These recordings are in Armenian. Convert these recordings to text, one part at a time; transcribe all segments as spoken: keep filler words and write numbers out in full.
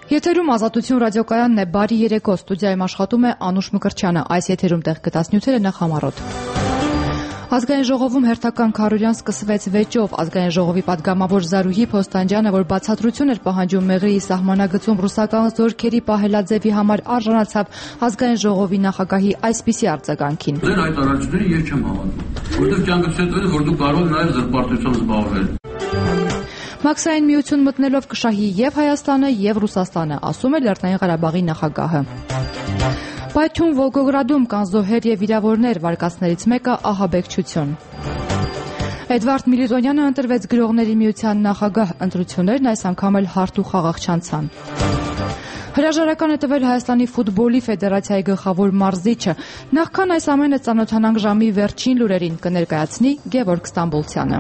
Եթերում Ազատություն ռադիոկայանն է, բարի երեկո, ստուդիայում աշխատում է Անուշ Մկրտչյանը, այս եթերում տեղ կտած նյութերը նախ համառոտ։ Ազգային ժողովում հերթական քարոզարան սկսվեց վեճով, ազգային ժողովի պատգամավոր Զարուհի Փոստանջյանը, որ բացատրություն էր պահանջում Մեղրիի սահմանագծում ռուսական զորքերի պահելաձևի համար արժանացավ ազգային ժողովի նախագահի այսպիսի արձագանքին։ Ձեր այդ առաջարկները ես չեմ հավատում, որովհետև կյանքս հետո որ դու կարող ես նաև զրպարտությամբ զբաղվել։ Մաքսային միություն մտնելով կշահի եւ Հայաստանը եւ Ռուսաստանը, ասում է Լեռնային Ղարաբաղի նախագահը։ Պայթյուն Վոլգոգրադում կան զոհեր եւ վիրավորներ, վարկածներից մեկը ահաբեկչություն։ Էդվարդ Միլիտոնյանը ընտրվեց գրողների միության նախագահ, ընտրություններն այս անգամ էլ հարթ ու խաղաղ չանցան։ Հրաժարական է տվել Հայաստանի ֆուտբոլի ֆեդերացիայի գլխավոր մարզիչը։ Նախքան այս ամենը ծանոթանանք ժամի վերջին լուրերին, կներկայացնի Գևորգ Ստամբոլցյանը։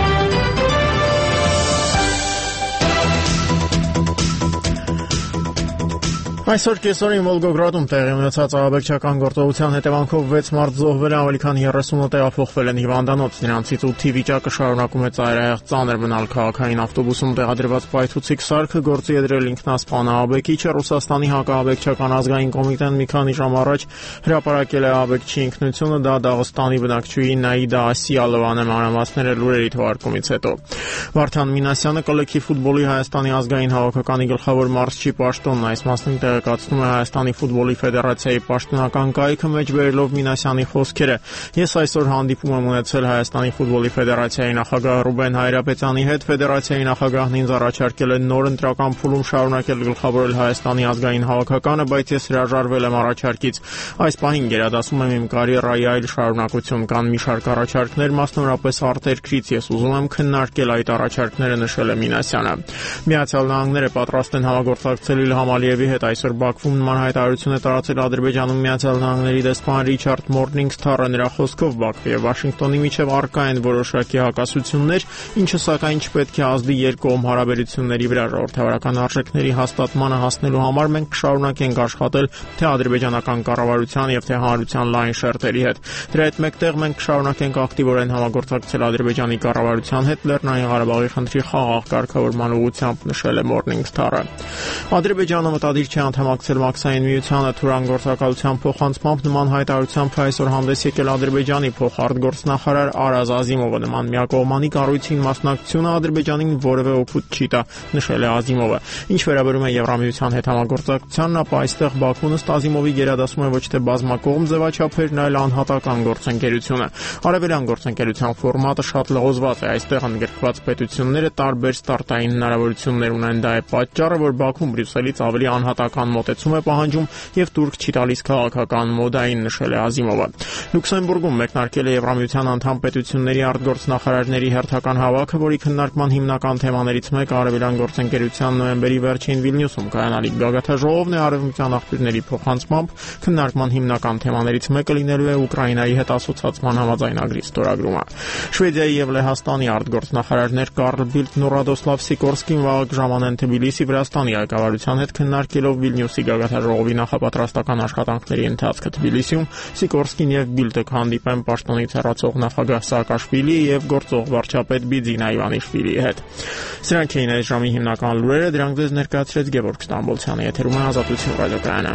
Այսօր կեսօրին Վոլգոգրադում տեղի ունեցած ահաբեկչական գործողության հետևանքով վեց մարդ զոհվել է, ավելի քան երեսունը տեղափոխվել են հիվանդանոց, նրանցից ութի վիճակը շարունակում է ծայրահեղ ծանր մնալ։ Քաղաքային ավտոբուսում տեղադրված պայթուցիկ սարքը գործի է դրել ինքնասպան ահաբեկիչը։ Ռուսաստանի հակաահաբեկչական ազգային կոմիտեն մի քանի ժամ առաջ հրապարակել է ահաբեկչի ինքնությունը, դա Դաղստանի բնակչուհի Նաիդա Ասիալովան է մանրամասները լուրերի թողարկումից հետո։ Վարդան Մինասյանը կոլեկտիվ ֆուտբոլի Հայաստանի ազգային հավաքականի գլխավոր մարզչի պաշտոնն այս մասնին տեղեկացնում է Հայաստանի ֆուտբոլի ֆեդերացիայի պաշտոնական կայքը, մեջ բերելով Մինասյանի խոսքերը։ Ես այսօր հանդիպում եմ ունեցել Հայաստանի ֆուտբոլի ֆեդերացիայի նախագահ Ռուբեն Հայրապետյանի հետ։ Ֆեդերացիայի նախագահն ինձ առաջարկել է նոր ընտրական փուլում շարունակել գլխավորել Հայաստանի ազգային հավաքականը, բայց ես հրաժարվել եմ առաջարկից։ Այս պահին գերադասում եմ իմ կարիերայի այլ շարունակություն, կան մի շարք առաջարկներ, մասնավորապես արտերկրից, ես ուզում եմ քննարկել այդ առաջարկները, նշել է Մինասյանը։ Միացյալ Նահանգները պատրաստ են համագործակցել Իլհամ Ալիևի հետ։ Այսօր Բաքվում նման հայտարարություն է տարածել Ադրբեջանում Միացյալ Նահանգների դեսպան Ռիչարդ Մորնինգսթարը։ Նրա խոսքով Բաքվի եւ Վաշինգտոնի միջև առկա են որոշակի հակասություններ, ինչը սակայն չպետք է ազդի երկկողմ հարաբերությունների վրա։ Ժողովրդավարական արժեքների հաստատմանը հասնելու համար մենք կշարունակենք աշխատել թե ադրբեջանական կառավարության եւ թե հանրության լայն շերտերի հետ։ Դրա հետ մեկտեղ մենք կշարունակենք ակտիվորեն համագործակցել Ադրբեջանի կառավարության հետ Լեռնային Ղարաբաղի խնդրի խաղաղ կարգավորման ուղղությամբ, նշել է Մորնինգսթարը։ Ադրբեջանը մտադիր չէ անդամակցել Մաքսային միությանը։ Թուրան գործակալության փոխանցմամբ նման հայտարարությամբ այսօր հանդես եկել Ադրբեջանի փոխարտգործնախարար Արազ Ազիմովը։ Նման միակողմանի կառույցին մասնակցությունը Ադրբեջանին որևէ օգուտ չի տա, նշել է Ազիմովը։ Ինչ վերաբերում է Եվրամիության հետ համագործակցությանն, ապա այստեղ Բաքուն ըստ Ազիմովի գերադասում է ոչ թե բազմակողմ ձևաչափերն, այլ անհատական գործընկերությունը։ Արևելյան գործընկերության ֆորմատը շատ լղոզված է, այստեղ ընդգրկված պետությունները տարբեր ստարտային հնարավորություններ ունեն։ Դա է պատճառը, որ Բաքուն Բրյուսելից ավելի անհատական մոտեցում է պահանջում եւ տուրք չի տալիս քաղաքական մոդային, նշել է Ազիմովը։ Լյուքսեմբուրգում մեկնարկել է Եվրամիության անդամ պետությունների արտգործնախարարների հերթական հավաքը, որի քննարկման հիմնական թեմաներից մեկը արևելյան գործընկերության նոյեմբերի վերջին Վիլնյուսում կայանալիք գագաթաժողովն է։ Արևմտյան աղբյուրների փոխանցմամբ քննարկման հիմնական թեմաներից մեկը լինելու է Ուկրաինայի հետ ասոցիացման համաձայնագրի ստորագրումը։ Շվեդիայի եւ Լեհաստանի արտգործնախարարներ Կարլ Բիլդն ու Ռադոսլավ Սիկորսկին վաղ ժամանեն Թբիլիսի Վրաստանի ղեկավարության հետ քննարկելով Վիլնյուսի գագաթաժողովի նախապատրաստական աշխատանքների ընթացքը Թբիլիսիում, Սիկորսկին եւ Բիլդը կհանդիպեն պաշտոնից հեռացող նախագահ Սաակաշվիլիի եւ գործող վարչապետ Բիձինա Իվանիշվիլիի հետ։ Սրանք էին այս ժամի հիմնական լուրերը, դրանք ձեզ ներկայացրեց Գևորգ Ստամբոլցյանը, եթերում է Ազատություն ռադիոկայանը։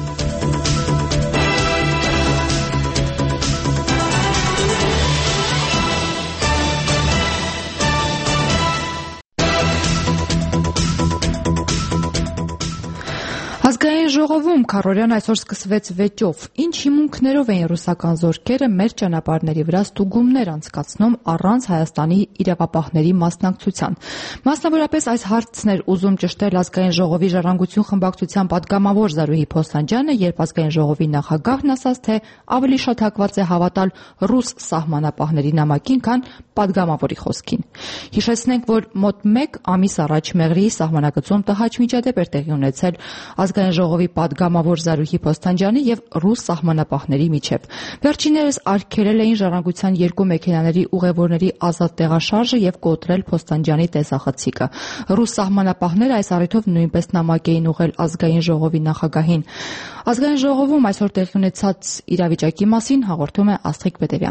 Ազգային ժողովում քարոզարան այսօր սկսվեց վեճով։ Ինչ հիմունքներով էին ռուսական զորքերը մեր ճանապարհների վրա ստուգումներ անցկացնում առանց Հայաստանի իրավապահների մասնակցության։ Մասնավորապես այս հարցն էր ուզում ճշտել Ազգային ժողովի ժառանգություն խմբակցության պատգամավոր Զարուհի Փոստանջյանը, երբ Ազգային ժողովի նախագահն ասաց, թե ավելի շատ հակված է հավատալ ռուս սահմանապահների նամակին, քան պատգամավորի խոսքին։ Հիշեցնենք, որ մոտ մեկ ամիս առաջ Մեղրիի սահմանագծում տհաճ միջադեպ էր տեղի ունեցել Ազգային ժողովի պատգամավոր Զարուհի Փոստանջյանի եւ ռուս սահմանապահների միջև։ Վերջիններս արգելել էին ժառանգության երկու մեքենաների ուղևորների ազատ տեղաշարժը եւ կոտրել Փոստանջյանի տեսախցիկը։ Ռուս սահմանապահները այս առիթով նույնպես նամակ էին ուղղել Ազգային ժողովի նախագահին։ Ազգային ժողովում այսօր տեղի ունեցած իրավիճակի մասին հաղորդում է Աստղիկ Պետերյանը։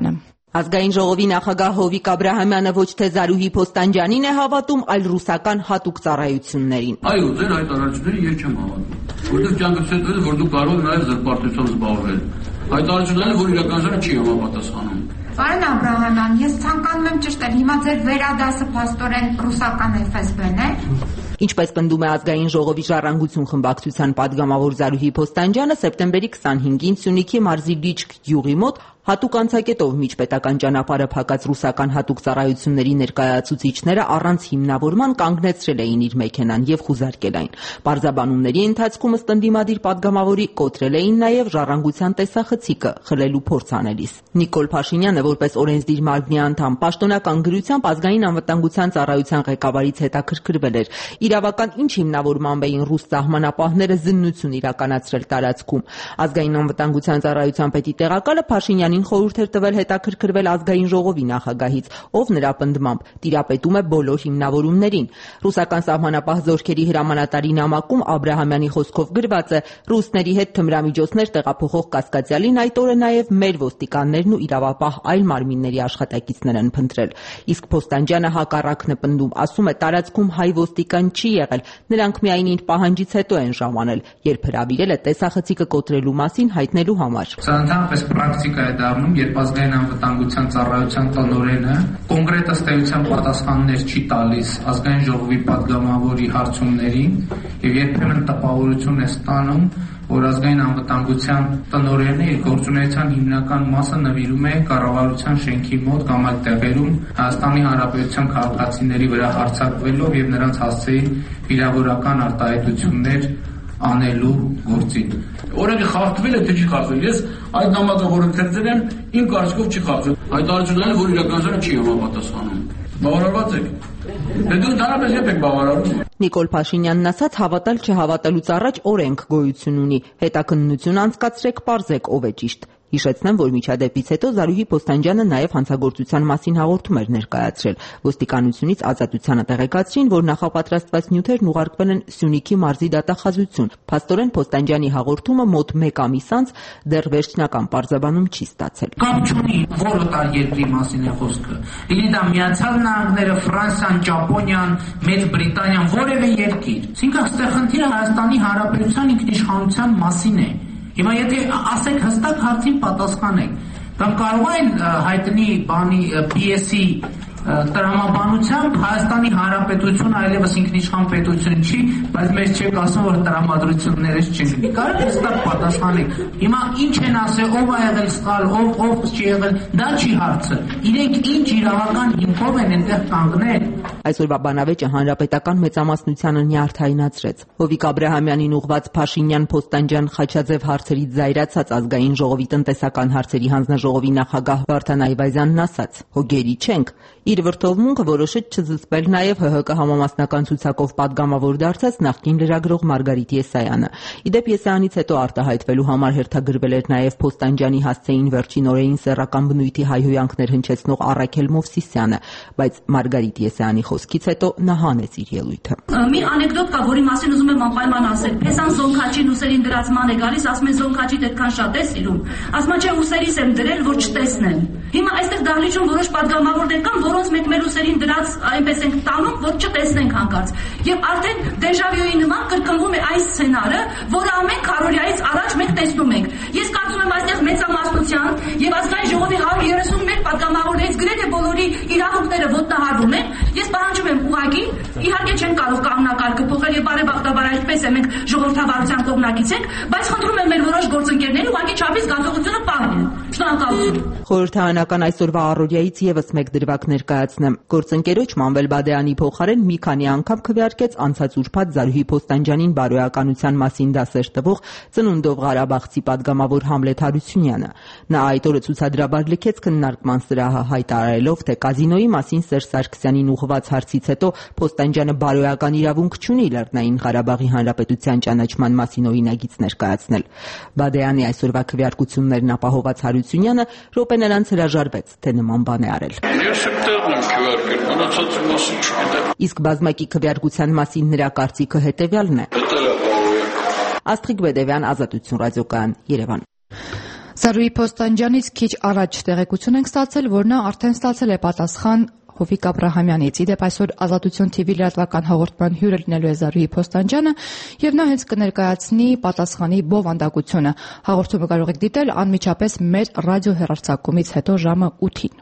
Ազգային ժողովի նախագահ Հովիկ Աբրահամյանը ոչ թե Զարուհի Փոստանջյանին է հավատում, այլ ռուսական հատուկ ծառայություններին։ Այո, ձեր հայտարարություններին ես չեմ հավատում, որովհետև կյանքից հետո որ դուք կարող եք նաև զրպարտությամբ զբաղվել։ Հայտարարությունները, որ իրականությանը չի համապատասխանում։ Պարոն Աբրահամյան, ես ցանկանում եմ ճշտել, հիմա ձեր վերադասը փաստորեն ռուսական Էֆ Էս Բեն է։ Ինչպես պնդում է Ազգային ժողովի ժառանգություն խմբակցության падգամավոր Զարուհի Փոստանջյանը, սեպտեմբերի քսանհինգին Սյունիքի մարզի Լիչք գյուղի մոտ հատուկ անցակետով միջպետական ճանապարհը փակած ռուսական հատուկ ծառայությունների ներկայացուցիչները առանց հիմնավորման կանգնեցրել էին իր մեքենան եւ խուզարկել այն։ Պարզաբանումների ընթացքում ըստ ընդդիմադիր падգամավորի կոտրել էին նաեւ ժառանգության տեսախցիկը խլելու փորձ անելիս։ Նիկոլ Փաշինյանը որպես օրենսդիր մարմնի անդամ պաշտոնական գրությամբ ազգային անվտանգության ծառայության ղեկավարից հետաքրքրվել էր իրավական ինչ հիմնավորմամբ էին ռուս սահմանապահները զննություն իրականացրել տարածքում։ Ազգային անվտանգության ծառայության պետի տեղակալը Փաշինյանին խորհուրդ էր տվել հետաքրքրվել ազգային ժողովի նախագահից, ով նրա պնդմամբ տիրապետում է բոլոր հիմնավորումներին։ Ռուսական սահմանապահ զորքերի հրամանատարի նամակում Աբրահամյանի խոսքով գրված է. ռուսների հետ թմրամիջոցներ տեղափոխող կասկածյալին այդ օրը նաև մեր ոստիկաններն ու իրավապահ այլ մարմինների աշխատակիցներ են փնտրել։ Իսկ Փոստանջյանը հակառակն է պնդում, ասում է տարածքում հայ ոստիկան չի եղել, նրանք միայն իր պահանջից հետո են ժամանել, երբ հրավիրել է տեսախցիկը կոտրելու մասին հայտնելու համար։ Սա ընդհանրապես պրակտիկա է դառնում, երբ ազգային անվտանգության ծառայության տնօրենը կոնկրետ ըստ էության պատասխաններ չի տալիս ազգային ժողովի падգամավորի հարցումներին եւ երբեմն տպավորություն է ստանում, որ ազգային անվտանգության տնօրենը իր գործունեության հիմնական մասը նվիրում է կառավարության շենքի մոտ կամ այլ տեղերում Հայաստանի Հանրապետության քաղաքացիների վրա հարձակվելով եւ նրանց հասցեին վիրավորական արտահայտություններ անելու գործին։ Օրենքը խախտվել է, թե չի խախտվել։ Ես այդ նամակը որ ընթերցել եմ, իմ կարծիքով չի խախտվել։ Հայտարարությունները, որ իրականությանը չի համապատասխանում։ Բավարարված եք։ Դե դու դարաբես եք բավարարում։ Նիկոլ Փաշինյանն ասաց, հավատալ չհավատալուց առաջ օրենք գոյություն ունի։ Հետաքննություն անցկացրեք, պարզեք ով է ճիշտ։ Հիշեցնեմ, որ միջադեպից հետո Զարուհի Փոստանջյանը նաև հանցագործության մասին հաղորդում էր ներկայացրել։ Ոստիկանությունից ազատությանը տեղեկացրին, որ նախապատրաստված նյութերն ուղարկվել են Սյունիքի մարզի դատախազություն։ Փաստորեն Փոստանջյանի հաղորդումը մոտ մեկ ամիս անց դեռ վերջնական պարզաբանում չի ստացել։ Կապ չունի, որ օտար երկրի մասին է խոսքը։ Լինի դա Միացյալ Նահանգները, Ֆրանսիան, Ճապոնիան, Մեծ Բրիտանիան, որևէ երկիր։ Այսինքն այստեղ խնդիրը Հայաստանի Հանրապետության ինքնիշխանության մասին է։ Հիմա եթե ասեք հստակ հարցին պատասխանեք, կամ կարող են հայտնի բանի պի էսի տրամաբանությամբ Հայաստանի Հանրապետությունը այլևս ինքնիշխան պետություն չի, բայց մեր չեք ասում, որ տրամադրություններս չեն։ Կարող եք հստակ պատասխանեք։ Հիմա ինչ են ասել, ով ա եղել սխալ, ով ով չի եղել, դա չի հարցը։ Իրենք ինչ իրավական հիմքով են այնտեղ կանգնել։ Այսօրվա բանավեճը հանրապետական մեծամասնությանը նյարդայնացրեց։ Հովիկ Աբրահամյանին ուղված Փաշինյան-Փոստանջյան Խաչաձև հարցերից զայրացած ազգային ժողովի տնտեսական հարցերի հանձնաժողովի նախագահ Վարդան Այվազյանն ասաց. «Հոգերի չենք»։ Իր վրդովմունքը որոշեց չզսպել նաև Հ Հ Կ համամասնական ցուցակով падգամավոր դարձած նախկին լրագրող Մարգարիտ Եսայանը։ Իդեպ Եսայանից հետո արտահայտվելու համար հերթագրվել էր նաև Փոստանջյանի հասցեին վերջին օրերին սեռական բնույթի հայհոյանքներ հնչեցնող Առաքել Մովսիսյանը, բայց Մարգարիտ Եսայանի խոսքից հետո նա հանեց իր ելույթը։ Մի անեկդոտ կա, որի մասին ուզում եմ անպայման ասել։ Փեսան Զոնքաչին ուսերին դրած ման է գալիս, ասում են Զոնքաչիդ այդքան շատ է սիրում։ Ասում է չէ, ուսերիս եմ դրել, որ չտեսնեն։ Հիմա այստեղ դահլիճում որոշ падգամավորներ կան, որոնց մեկ մեր ուսերին դրած այնպես ենք տանում, որ չտեսնենք հանկարծ։ Եվ արդեն դեժավյուի նման կրկնվում է այս սցենարը, որը ամեն քարորիայից առաջ մենք տեսնում ենք։ Ես կարծում եմ այստեղ մեծամասնության եւ ազգային ժողովի հարյուր երեսունմեկ падգամավորներից գրեթե բոլորի իրավունքները ոտնահարվում են։ Ես պահանջում եմ ուղղակի, իհարկե չեն կարող կանոնակարգը փոխել եւ բարեբախտաբար այդպես է, մենք ժողովրդավարության կողմնակից ենք, բայց խնդրում եմ մեր որոշ գործընկերների ուղղակի չափից գազողությունը պահել։ Շնորհակալություն։ Խորհրդարանական այսօրվա առօրյայից եւս մեկ դրվագ ներկայացնեմ։ Գործընկերոջ Մանվել Բադեյանի փոխարեն մի քանի անգամ քվեարկեց անցած ուրբաթ Զարուհի Փոստանջյանին բարոյականության մասին դասեր տվող Ծնունդով Ղարաբաղցի падգամավոր Համլետ Հարությունյանը։ Նա այդ օրը ցուցադրաբար լքեց քննարկման սրահը, հայտարարելով, թե կազինոյի մասին Սերժ Սարգսյանին ուղղված հարցից հետո Փոստանջյանը բարոյական իրավունք չունի Լեռնային Ղարաբաղի Հանրապետության ճանաչման մասին օրինագիծ ներկայացնել։ Բադեյանի այսօրվա քվեարկություններն ապահոված Հարությունյանը րոպեներ անց հրաժարվեց, թե նման բան է արել։ Իսկ բազմակի քվեարկության մասին նրա կարծիքը հետևյալն է։ Աստղիկ Բեդևյան, Ազատություն ռադիոկայան, Երևան։ Զարուհի Փոստանջյանից քիչ առաջ տեղեկություն ենք ստացել, որ նա արդեն ստացել է պատասխան Հովիկ Աբրահամյանից։ Իդեպ այսօր Ազատություն թիվի լրատվական հաղորդման հյուրը լինելու է Զարուհի Փոստանջյանը, եւ նա հենց կներկայացնի պատասխանի բովանդակությունը։ Հաղորդումը կարող եք դիտել անմիջապես մեր ռադիոհեռարձակումից հետո ժամը ութին։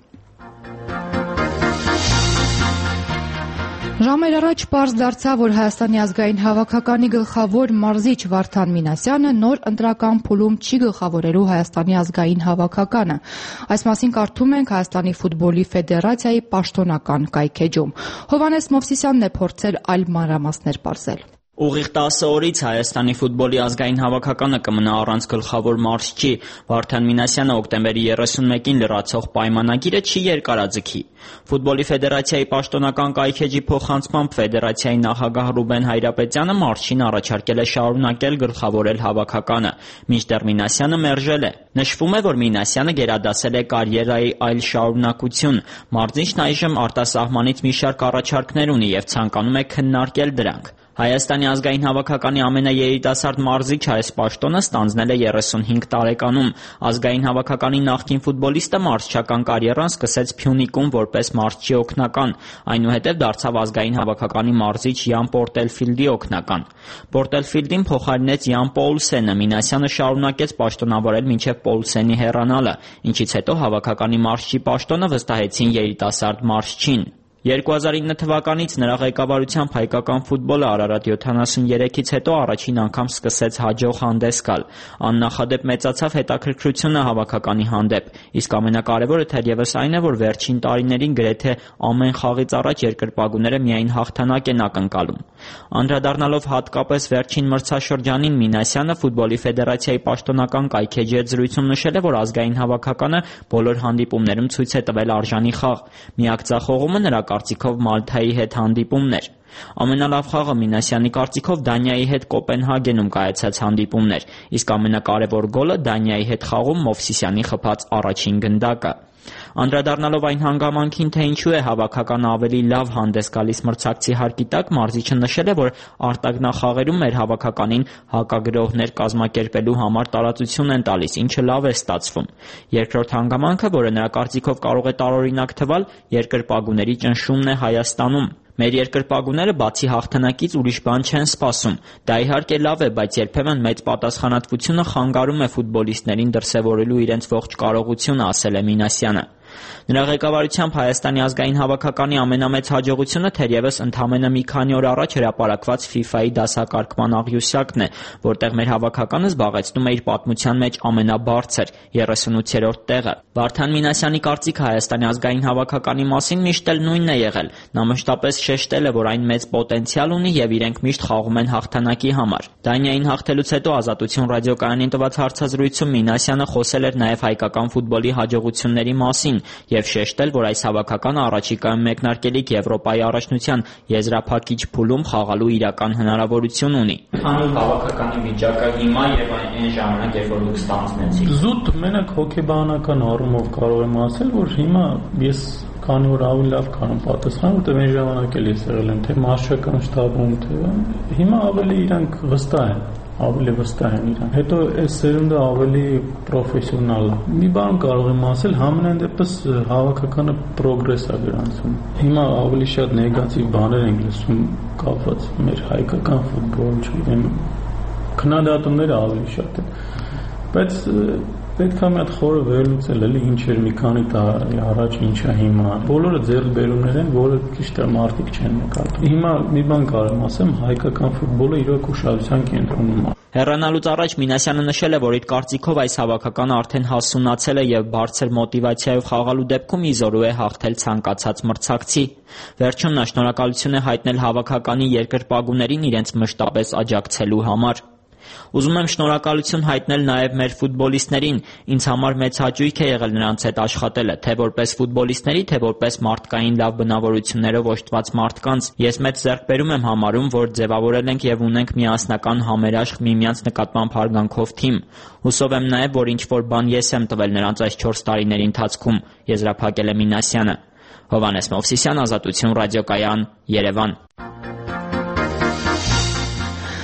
Ժամեր առաջ պարզ դարձավ, որ Հայաստանի ազգային հավաքականի գլխավոր մարզիչ Վարդան Մինասյանը նոր ընտրական փուլում չի գլխավորելու Հայաստանի ազգային հավաքականը։ Այս մասին կարդում ենք Հայաստանի ֆուտբոլի ֆեդերացիայի պաշտոնական կայքէջում։ Հովհաննես Մովսիսյանն է փորձել այլ մանրամասներ պարզել։ Ուղիղ տասը օրից Հայաստանի ֆուտբոլի ազգային հավաքականը կմնա առանց գլխավոր մարզչի։ Վարդան Մինասյանը օկտեմբերի երեսունմեկին լրացող պայմանագիրը չի երկարաձգի։ Ֆուտբոլի ֆեդերացիայի պաշտոնական կայքէջի փոխանցմամբ ֆեդերացիայի նախագահ Ռուբեն Հայրապետյանը մարզչին առաջարկել է շարունակել գլխավորել հավաքականը, մինչդեռ Մինասյանը մերժել է։ Նշվում է, որ Մինասյանը գերադասել է կարիերայի այլ շարունակություն։ Մարզիչն այժմ արտասահմանից մի շարք առաջարկներ ունի եւ ցանկանում է քննարկել դրանք։ Հայաստանի ազգային հավաքականի ամենաերիտասարդ մարզիչը այս պաշտոնը ստանձնել է երեսունհինգ տարեկանում։ Ազգային հավաքականի նախկին ֆուտբոլիստը մարզչական կարիերան սկսեց Փյունիկում որպես մարզչի օգնական, այնուհետև դարձավ ազգային հավաքականի մարզիչ Յան Պորտելֆիլդի օգնական։ Պորտելֆիլդին փոխարինեց Յան Պոուլսենը, Մինասյանը շարունակեց պաշտոնավորել մինչև Պոուլսենի հեռանալը, ինչից հետո հավաքականի մարզչի պաշտոնը վստահեցին երիտասարդ մարզչին։ երկու հազար ինը թվականից նրա ղեկավարությամբ հայկական ֆուտբոլը Արարատ յոթանասուներեքից հետո առաջին անգամ սկսեց հաջող հանդես գալ։ Աննախադեպ մեծացավ հետաքրքրությունը հավաքականի հանդեպ, իսկ ամենակարևորը թերևս այն է, որ վերջին տարիներին գրեթե ամեն խաղից առաջ երկրպագուները միայն հաղթանակ են ակնկալում։ Անդրադառնալով հատկապես վերջին մրցաշրջանին, Մինասյանը ֆուտբոլի ֆեդերացիայի պաշտոնական կայքէջի հետ զրույցում նշել է, որ ազգային հավաքականը բոլոր հանդիպումներում ցույց է տվել արժանի խաղ։ Միակ ձախողումը նրա կարծիքով Մալթայի հետ հանդիպումն էր։ Ամենալավ խաղը Մինասյանի կարծիքով Դանիայի հետ Կոպենհագենում կայացած հանդիպումն էր, իսկ ամենակարևոր գոլը Դանիայի հետ խաղում Մովսիսյանի խփած առաջին գնդակը։ Անդրադառնալով այն հանգամանքին, թե ինչու է հավաքականը ավելի լավ հանդես գալիս մրցակցի հարկի տակ, մարզիչը նշել է, որ արտագնախաղերում մեր հավաքականին հակագրողներ կազմակերպելու համար տարածություն են տալիս, ինչը լավ է ստացվում։ Երկրորդ հանգամանքը, որը նրա կարծիքով կարող է տարօրինակ թվալ, երկրպագուների ճնշումն է Հայաստանում։ Մեր երկրպագուները բացի հաղթանակից ուրիշ բան չեն սպասում։ Դա իհարկե լավ է, բայց երբեմն մեծ պատասխանատվությունը խանգարում է ֆուտբոլիստներին դրսևորելու իրենց ողջ կարողությունը, ասել է Մինասյանը։ Նրա ղեկավարությամբ Հայաստանի ազգային հավաքականի ամենամեծ հաջողությունը թերևս ընդամենը մի քանի օր առաջ հրապարակված ֆիֆայի դասակարգման աղյուսակն է, որտեղ մեր հավաքականը զբաղեցնում է իր պատմության մեջ ամենաբարձր երեսունութերորդ տեղը։ Վարդան Մինասյանի կարծիքը Հայաստանի ազգային հավաքականի մասին միշտ էլ նույնն է եղել։ Նա մշտապես շեշտել է, որ այն մեծ պոտենցիալ ունի եւ իրենք միշտ խաղում են հաղթանակի համար։ Դանիային հաղթելուց հետո Ազատություն ռադիոկայանին տված հարցազրույցում Մինասյանը խոսել էր նաեւ հայկական ֆուտբոլի հաջողությունների մասին եւ շեշտել, որ այս հավաքականը առաջիկայում մեկնարկելիք Եվրոպայի առաջնության եզրափակիչ փուլում խաղալու իրական հնարավորություն ունի։ Հանուն հավաքականի վիճակը հիմա եւ այն ժամանակ, երբ որ դուք ստանձնեցիք։ Զուտ մենակ հոգեբանական առումով կարող եմ ասել, որ հիմա ես քանի որ ավելի լավ կանեմ պատասխան, որտեղ այն ժամանակ էլ ես եղել եմ թե մարշական շտաբում, թե հիմա ավելի իրանք վստահ են։ Ավելի վստահ են իրան։ Հետո այս սերունդը ավելի պրոֆեսիոնալ է։ Մի բան կարող եմ ասել, համենայն դեպս հավաքականը պրոգրես է գրանցում։ Հիմա ավելի շատ նեգատիվ բաներ ենք լսում կապված մեր հայկական ֆուտբոլ, չգիտեմ, քննադատումները ավելի շատ են։ Բայց պետք է մի հատ խորը վերլուծել, էլի ինչ էր մի քանի տարի առաջ, ինչա հիմա։ Բոլորը ձեռքբերումներ են, որը ճիշտ է մարդիկ չեն նկատում։ Հիմա մի բան կարող եմ ասեմ, հայկական ֆուտբոլը իրոք ուշադրության կենտրոնում է։ Հեռանալուց առաջ Մինասյանը նշել է, որ իր կարծիքով այս հավաքականը արդեն հասունացել է եւ բարձր մոտիվացիայով խաղալու դեպքում իզորու է հաղթել ցանկացած մրցակցի։ Վերջում նա շնորհակալություն է հայտնել հավաքականի երկրպագուներին իրենց մշտապես աջակցելու համար։ Ուզում եմ շնորհակալություն հայտնել նաև մեր ֆուտբոլիստներին։ Ինձ համար մեծ հաճույք է եղել նրանց հետ աշխատելը, թե որպես ֆուտբոլիստների, թե որպես մարդկային լավ բնավորություններով օժտված մարդկանց։ Ես մեծ ձեռքբերում եմ համարում, որ ձևավորել ենք եւ ունենք միասնական համերաշխ միմյանց նկատմամբ հարգանքով թիմ։ Հուսով եմ նաև, որ ինչ-որ բան ես եմ տվել նրանց այս չորս տարիների ընթացքում, եզրափակել է Մինասյանը։ Հովհաննես Մովսիսյան, Ազատություն ռադիոկայան, Երևան։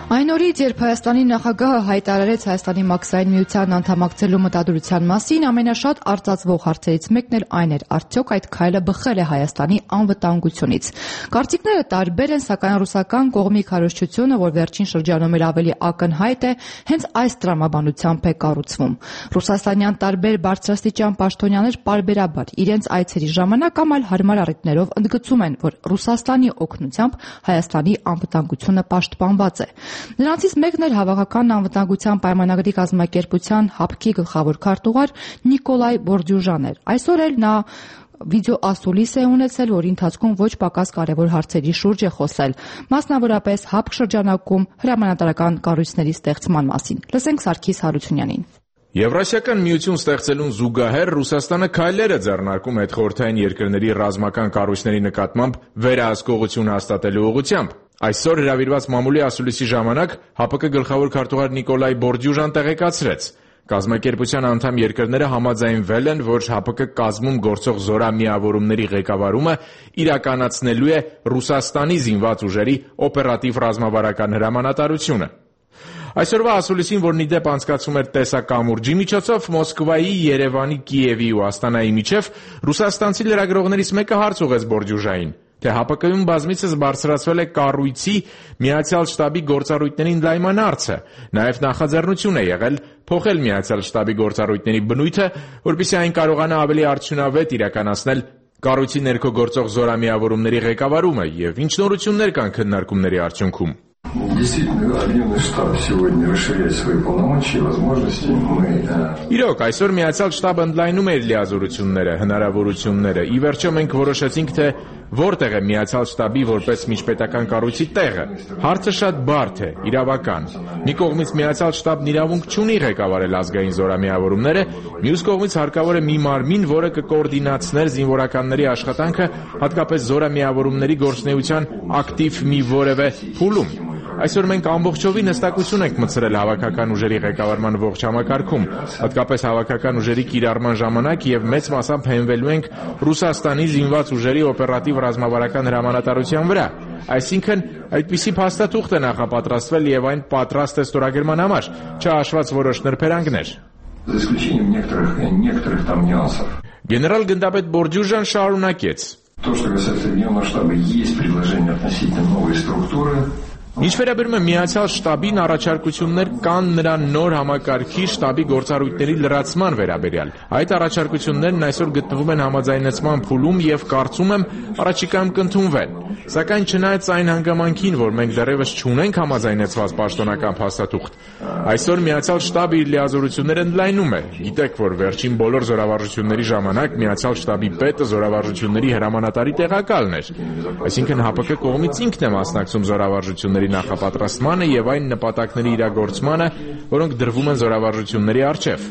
Այն օրից, երբ Հայաստանի նախագահը հայտարարեց Հայաստանի մաքսային միության անդամակցելու մտադրության մասին, ամենաշատ արծածվող հարցերից մեկն էլ այն էր, արդյոք այդ քայլը բխել է Հայաստանի անվտանգությունից։ Կարծիքները տարբեր են, սակայն ռուսական կողմի քարոզչությունը, որ վերջին շրջանում էլ ավելի ակնհայտ է, հենց այս տրամաբանությամբ է կառուցվում։ Ռուսաստանյան տարբեր բարձրաստիճան պաշտոնյաներ պարբերաբար իրենց այցերի ժամանակ կամ այլ հարմար առիթներով ընդգծում են, որ Ռուսաստանի օգնությամբ Հայաստանի անվտանգությունը պաշտպանված է։ Նրանցից մեկն էլ Հավաքական անվտանգության պայմանագրի կազմակերպության ՀԱՊԿ-ի գլխավոր քարտուղար Նիկոլայ Բորդյուժան էր։ Այսօր էլ նա վիդեոասուլիս է ունեցել, որի ընթացքում ոչ պակաս կարևոր հարցերի շուրջ է խոսել, մասնավորապես ՀԱՊԿ շրջանակում հրամանատարական կառույցների ստեղծման մասին։ Լսենք Սարգիս Հարությունյանին։ Եվրասիական միություն ստեղծելուն զուգահեռ Ռուսաստանը քայլեր է ձեռնարկում հետխորհրդային երկրների ռազմական կառույցների նկատմամբ վերահսկողություն հաստատելու ուղղությամբ։ Այսօր հրավիրված մամուլի ասուլիսի ժամանակ ՀԱՊԿ գլխավոր քարտուղար Նիկոլայ Բորդյուժան տեղեկացրեց. կազմակերպության անդամ երկրները համաձայնվել են, որ ՀԱՊԿ կազմում գործող զորամիավորումների ղեկավարումը իրականացնելու է Ռուսաստանի զինված ուժերի օպերատիվ ռազմավարական հրամանատարությունը։ Այսօրվա ասուլիսին, որն ի դեպ անցկացվում էր տեսակամուրջի միջոցով, Մոսկվայի, Երևանի, Կիևի ու Աստանայի միջև, ռուսաստանցի լրագրողներից մեկը հարց ուղղեց Բորդյուժային, թե ՀԱՊԿ-ում բազմիցս բարձրացվել է կառույցի Միացյալ շտաբի գործառույթների ընդլայնման հարցը, նաև նախաձեռնություն է եղել փոխել Միացյալ շտաբի գործառույթների բնույթը, որպեսզի այն կարողանա ավելի արդյունավետ իրականացնել կառույցի ներքո գործող զորամիավորումների ղեկավարումը եւ ինչ նորություններ կան քննարկումների արդյունքում։ Действительно, объемный штаб сегодня расширяет свои полномочия и возможности. Мы... Իրոք, այսօր Միացյալ շտաբը ընդլայնում է իր լիազորությունները, հնարավորությունները։ Ի վերջո մենք որոշեցինք, թե որտեղ է Միացյալ շտաբի որպես միջպետական կառույցի տեղը։ Հարցը շատ բարդ է, իրավական։ Մի կողմից Միացյալ շտաբն իրավունք չունի ղեկավարել ազգային զորամիավորումները, մյուս կողմից հարկավոր է մի մարմին, որը կկոորդինացներ զինվորականների աշխատանքը, հատկապես զորամիավորումների գործունեության ակտիվ մի որևէ փուլում։ Այսօր մենք ամբողջովին հստակություն ենք մտցրել հավաքական ուժերի ղեկավարման ողջ համակարգում, հատկապես հավաքական ուժերի կիրառման ժամանակ եւ մեծ մասամբ հենվելու ենք Ռուսաստանի զինված ուժերի օպերատիվ ռազմավարական հրամանատարության վրա։ Այսինքն, այդպիսի փաստաթուղթ է նախապատրաստվել եւ այն պատրաստ է ստորագրման համար, չհաշված որոշ նրբերանգներ։ За исключением некоторых, некоторых там нюансов. Գեներալ գնդապետ Բորդյուժան շարունակեց. То, что касается регионального штаба, есть предложение относительно новой структуры. Ինչ վերաբերում է Միացյալ շտաբին, առաջարկություններ կան նրա նոր համակարգի շտաբի գործառույթների լրացման վերաբերյալ։ Այդ առաջարկություններն այսօր գտնվում են համաձայնեցման փուլում եւ կարծում եմ առաջիկայում կընդունվեն։ Սակայն չնայած այն հանգամանքին, որ մենք դեռևս չունենք համաձայնեցված պաշտոնական փաստաթուղթ, այսօր Միացյալ շտաբը իր լիազորությունները ընդլայնում է։ Գիտեք, որ վերջին բոլոր զորավարժությունների ժամանակ Միացյալ շտաբի պետը զորավարժությունների հրամանատարի տեղակալն էր։ Այսինքն ՀԱՊԿ կողմից ինքն է մասնակցում զորավարժությունների նախապատրաստմանը եւ այն նպատակների իրագործմանը, որոնք դրվում են զորավարժությունների առջև։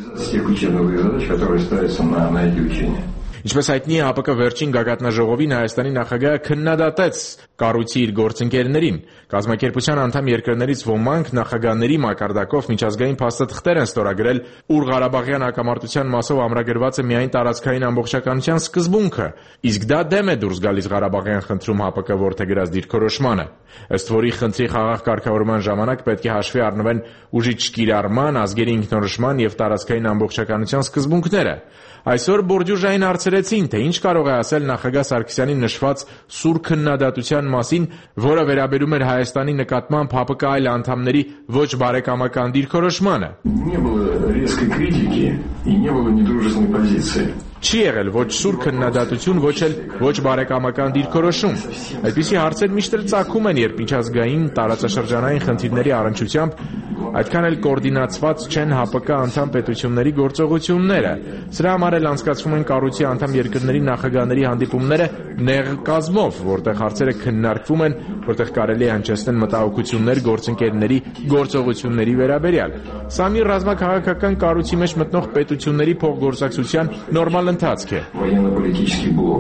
Ինչպես հայտնի է, ՀԱՊԿ վերջին գագաթնաժողովին Հայաստանի նախագահը քննադատեց կառույցի իր գործընկերներին։ Կազմակերպության անդամ երկրներից ոմանք նախագահների մակարդակով միջազգային փաստաթղթեր են ստորագրել, ուր Ղարաբաղյան հակամարտության մասով ամրագրված է միայն տարածքային ամբողջականության սկզբունքը, իսկ դա դեմ է դուրս գալիս Ղարաբաղյան խնդրում ՀԱՊԿ որդեգրած դիրքորոշմանը։ Ըստ որի խնդրի խաղաղ կարգավորման ժամանակ պետք է հաշվի առնվեն ուժի չկիրառման, ազգերի ինքնորոշման եւ տարածքային ամբողջականության սկզբունքները։ Այսօր Բորդյուժային հարցրեցին, թե ինչ կարող է ասել նախագահ Սարգսյանի նշված սուր քննադատության մասին, որը վերաբերում էր Հայաստանի նկատմամբ ՀԱՊԿ այլ անդամների ոչ բարեկամական դիրքորոշմանը։ Не было резкой критики и не было недружественной позиции. Չի եղել ոչ սուր քննադատություն, ոչ էլ ոչ բարեկամական դիրքորոշում։ Այդպիսի հարցեր միշտ էլ ծագում են, երբ միջազգային տարածաշրջանային խնդիրների առնչությամբ այդքան էլ կոորդինացված չեն ՀԱՊԿ անդամ պետությունների գործողությունները։ Սրա համար էլ անցկացվում են կառույցի անդամ երկրների նախագահների հանդիպումները նեղ կազմով, որտեղ հարցերը քննարկվում են, որտեղ կարելի է հնչեցնել մտահոգություններ գործընկերների գործողությունների վերաբերյալ։ Սա մի ռազմաքաղաքական կառույցի մեջ մտնող պետությունների փոխգործակցության նորմալ ընթացք է։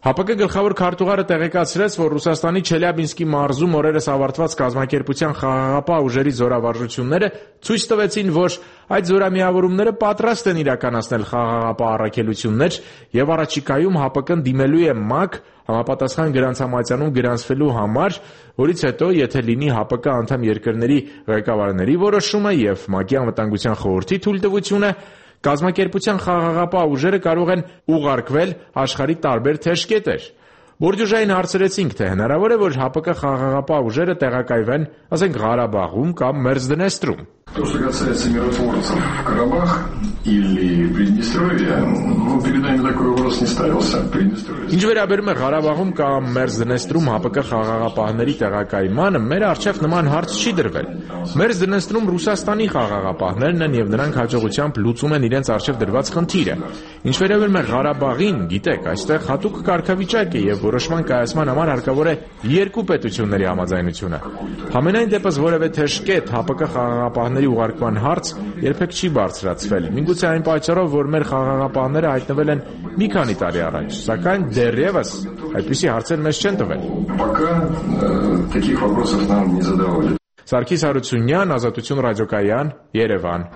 Հա Պ Կը գլխավոր քարտուղարը տեղեկացրեց, որ Ռուսաստանի Չելյաբինսկի մարզում օրերս ավարտված կազմակերպության խաղաղապահ ուժերի զորավարժությունները ցույց տվեցին, որ այդ զորամիավորումները պատրաստ են իրականացնել խաղաղապահ առաքելություններ եւ առաջիկայում Հ Պ Կն դիմելու է ՄԱԿ համապատասխան գրանցամատյանում գրանցվելու համար, որից հետո, եթե լինի Հ Պ Կ անդամ երկրների ղեկավարների որոշումը եւ ՄԱԿ-ի անվտանգության խորհրդի թույլտվությունը, կազմակերպության խաղաղապահ ուժերը կարող են ուղարկվել աշխարհի տարբեր թեժկետեր։ Բորջուժային հարցրեցինք, թե հնարավոր է, որ Հ Պ Կ խաղաղապահ ուժերը տեղակայվեն, ասենք, Ղարաբաղում կամ Մերձդնեստրում։ То, что касается миротворцев в Карабах или Приднестровье, ну, перед нами такой вопрос не ставился. Приднестровье. Ինչ վերաբերում է Ղարաբաղում կամ Մերձդնեստրում Հ Պ Կ խաղաղապահների տեղակայմանը, մեր առջև նման հարց չի դրվել։ Մերձդնեստրում Ռուսաստանի խաղաղապահներն են եւ նրանք հաջողությամբ լուծում են իրենց առջև դրված խնդիրը։ Ինչ վերաբերում է Ղարաբաղին, գիտեք, այստեղ հատուկ կարգավիճակ է եւ որոշման կայացման համար հարկավոր է երկու պետությունների համաձայնությունը։ Համենայն դեպս որևէ թեժկետ Հ Պ Կ խաղաղապահների ուղարկման հարց երբեք չի բարձրացվել։ Միգուցե այն պատճառով, որ մեր խաղաղապահները հայտնվել են մի քանի տարի առաջ, սակայն դեռևս այդպիսի հարցեր մեզ չեն տվել։ Пока таких вопросов нам не задавали. Սարգիս Հարությունյան, Ազատություն ռադիոկայան, Երևան։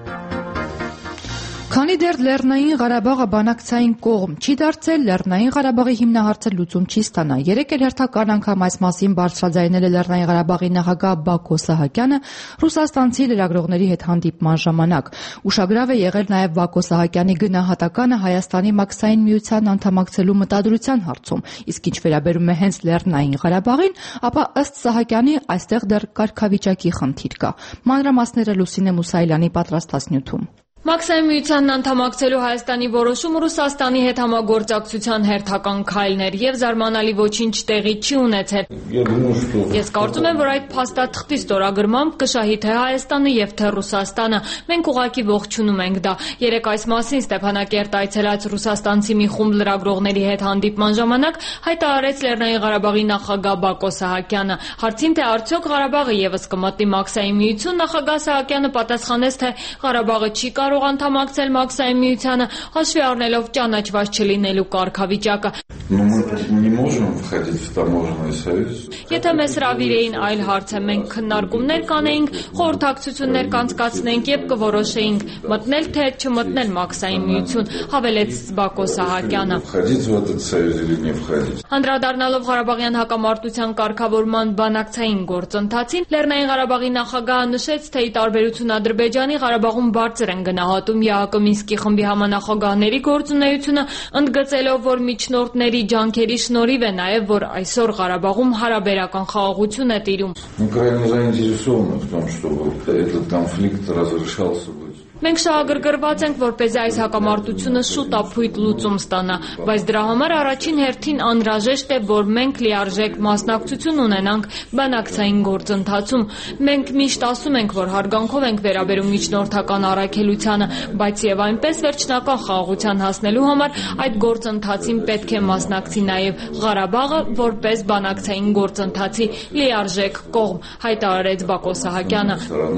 Քանի դեռ Լեռնային Ղարաբաղը բանակցային կողմ չի դարձել, Լեռնային Ղարաբաղի հիմնահարցը լուծում չի ստանա։ Երեկ էլ հերթական անգամ այս մասին բարձրաձայնել է Լեռնային Ղարաբաղի նախագահ Բակո Սահակյանը ռուսաստանցի լրագրողների հետ հանդիպման ժամանակ։ Ուշագրավ է եղել նաև Բակո Սահակյանի գնահատականը Հայաստանի մաքսային միության անդամակցելու մտադրության հարցում։ Իսկ ինչ վերաբերում է հենց Լեռնային Ղարաբաղին, ապա ըստ Սահակյանի այստեղ դեռ կարգավիճակի խնդիր կա։ Մանրամասները Լուսինե Մուսայելյանի պատրաստասնյութում։ Մաքսային միությանն անդամակցելու Հայաստանի որոշումը Ռուսաստանի հետ համագործակցության հերթական քայլն էր եւ զարմանալի ոչինչ տեղի չի ունեցել։ Ես կարծում եմ, որ այդ փաստաթղթի ստորագրմամբ կշահի թե Հայաստանը եւ թե Ռուսաստանը։ Մենք ուղղակի ողջունում ենք դա։ Երեկ այս մասին Ստեփանակերտ այցելած ռուսաստանցի մի խումբ լրագրողների հետ հանդիպման ժամանակ հայտարարեց Լեռնային Ղարաբաղի նախագահ Բակո Սահակյանը։ Հարցին թե արդյոք Ղարաբաղը եւս կմտնի Մաքսային միություն, նախագահ Սահակյանը պատասխանեց, թե Ղարաբաղը չի կարող անդամակցել Մաքսային միությանը, հաշվի առնելով ճանաչված չլինելու կարգավիճակը։ Եթե մեզ հրավիրեին այլ հարց է, մենք քննարկումներ կանեինք, խորհրդակցություններ կանցկացնենք եւ կորոշեինք մտնել թե չմտնել Մաքսային միություն, հավելեց Բակո Սահակյանը։ Անդրադառնալով Ղարաբաղյան հակամարտության կարգավորման բանակցային գործընթացին, Լեռնային Ղարաբաղի նախագահը նշեց, թե ի տարբերություն Ադրբեջանի Ղարաբաղում բարձր են գնահատում Ե Հ Կ Մինսկի խմբի համանախագահների գործունեությունը, ընդգծելով, որ միջնորդների ջանքերի շնորհիվ է նաև, որ այսօր Ղարաբաղում հարաբերական խաղաղություն է տիրում։ Մենք շահագրգռված ենք, որպեսզի այս հակամարտությունը շուտ ապույտ լուծում ստանա, բայց դրա համար առաջին հերթին անհրաժեշտ է, որ մենք լիարժեք մասնակցություն ունենանք բանակցային գործընթացում։ Մենք միշտ ասում ենք, որ հարգանքով ենք վերաբերում միջնորդական առաքելությանը, բայց եւ այնպես վերջնական խաղաղության հասնելու համար այդ գործընթացին պետք է մասնակցի նաև Ղարաբաղը, որպես բանակցային գործընթացի լիարժեք կողմ, հայտարարեց Բակո Սահակյանը։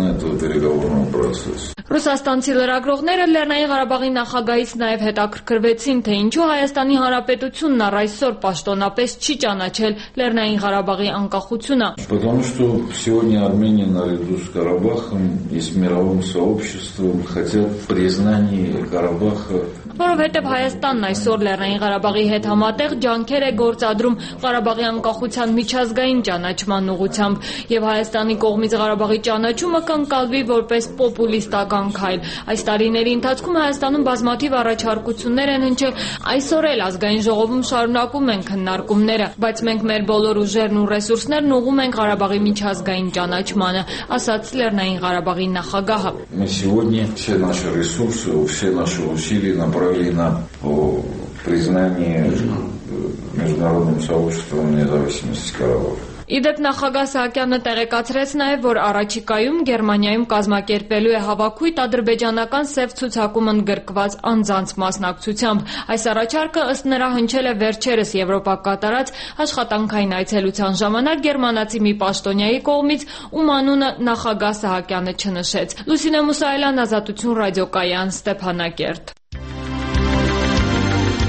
Ռուսաստանցի լրագրողները Լեռնային Ղարաբաղի նախագահից նաև հետաքրքրվեցին, թե ինչու Հայաստանի Հանրապետությունն առ այսօր պաշտոնապես չի ճանաչել Լեռնային Ղարաբաղի անկախությունը։ Потому что сегодня Армения наряду с Карабахом и с мировым сообществом хотят признания Карабаха. Որովհետև Հայաստանն այսօր Լեռնային Ղարաբաղի հետ համատեղ ջանքեր է գործադրում Ղարաբաղի անկախության միջազգային ճանաչման ուղղությամբ, եւ Հայաստանի կողմից Ղարաբաղի ճանաչումը կընկալվի որպես պոպուլիստական քայլ։ Այս տարիների ընթացքում Հայաստանում բազմաթիվ առաջարկություններ են հնչել, այսօր էլ ազգային ժողովում շարունակում են քննարկումները, բայց մենք մեր բոլոր ուժերն ու ռեսուրսներն ուղղում ենք Ղարաբաղի միջազգային ճանաչմանը, ասաց Լեռնային Ղարաբաղի նախագահը։ Мы сегодня все наши ресурсы, все наши усилия направили на признание международным сообществом независимости Карабаха. Իդեպ նախագահ Սահակյանը տեղեկացրեց նաև, որ առաջիկայում Գերմանիայում կազմակերպելու է հավաքույթ ադրբեջանական սև ցուցակում ընդգրկված անձանց մասնակցությամբ։ Այս առաջարկը ըստ նրա հնչել է վերջերս Եվրոպա կատարած աշխատանքային այցելության ժամանակ գերմանացի մի պաշտոնյայի կողմից, ում անունը նախագահ Սահակյանը չնշեց։ Լուսինե Մուսայելյան, Ազատություն ռադիոկայան, Ստեփանակերտ։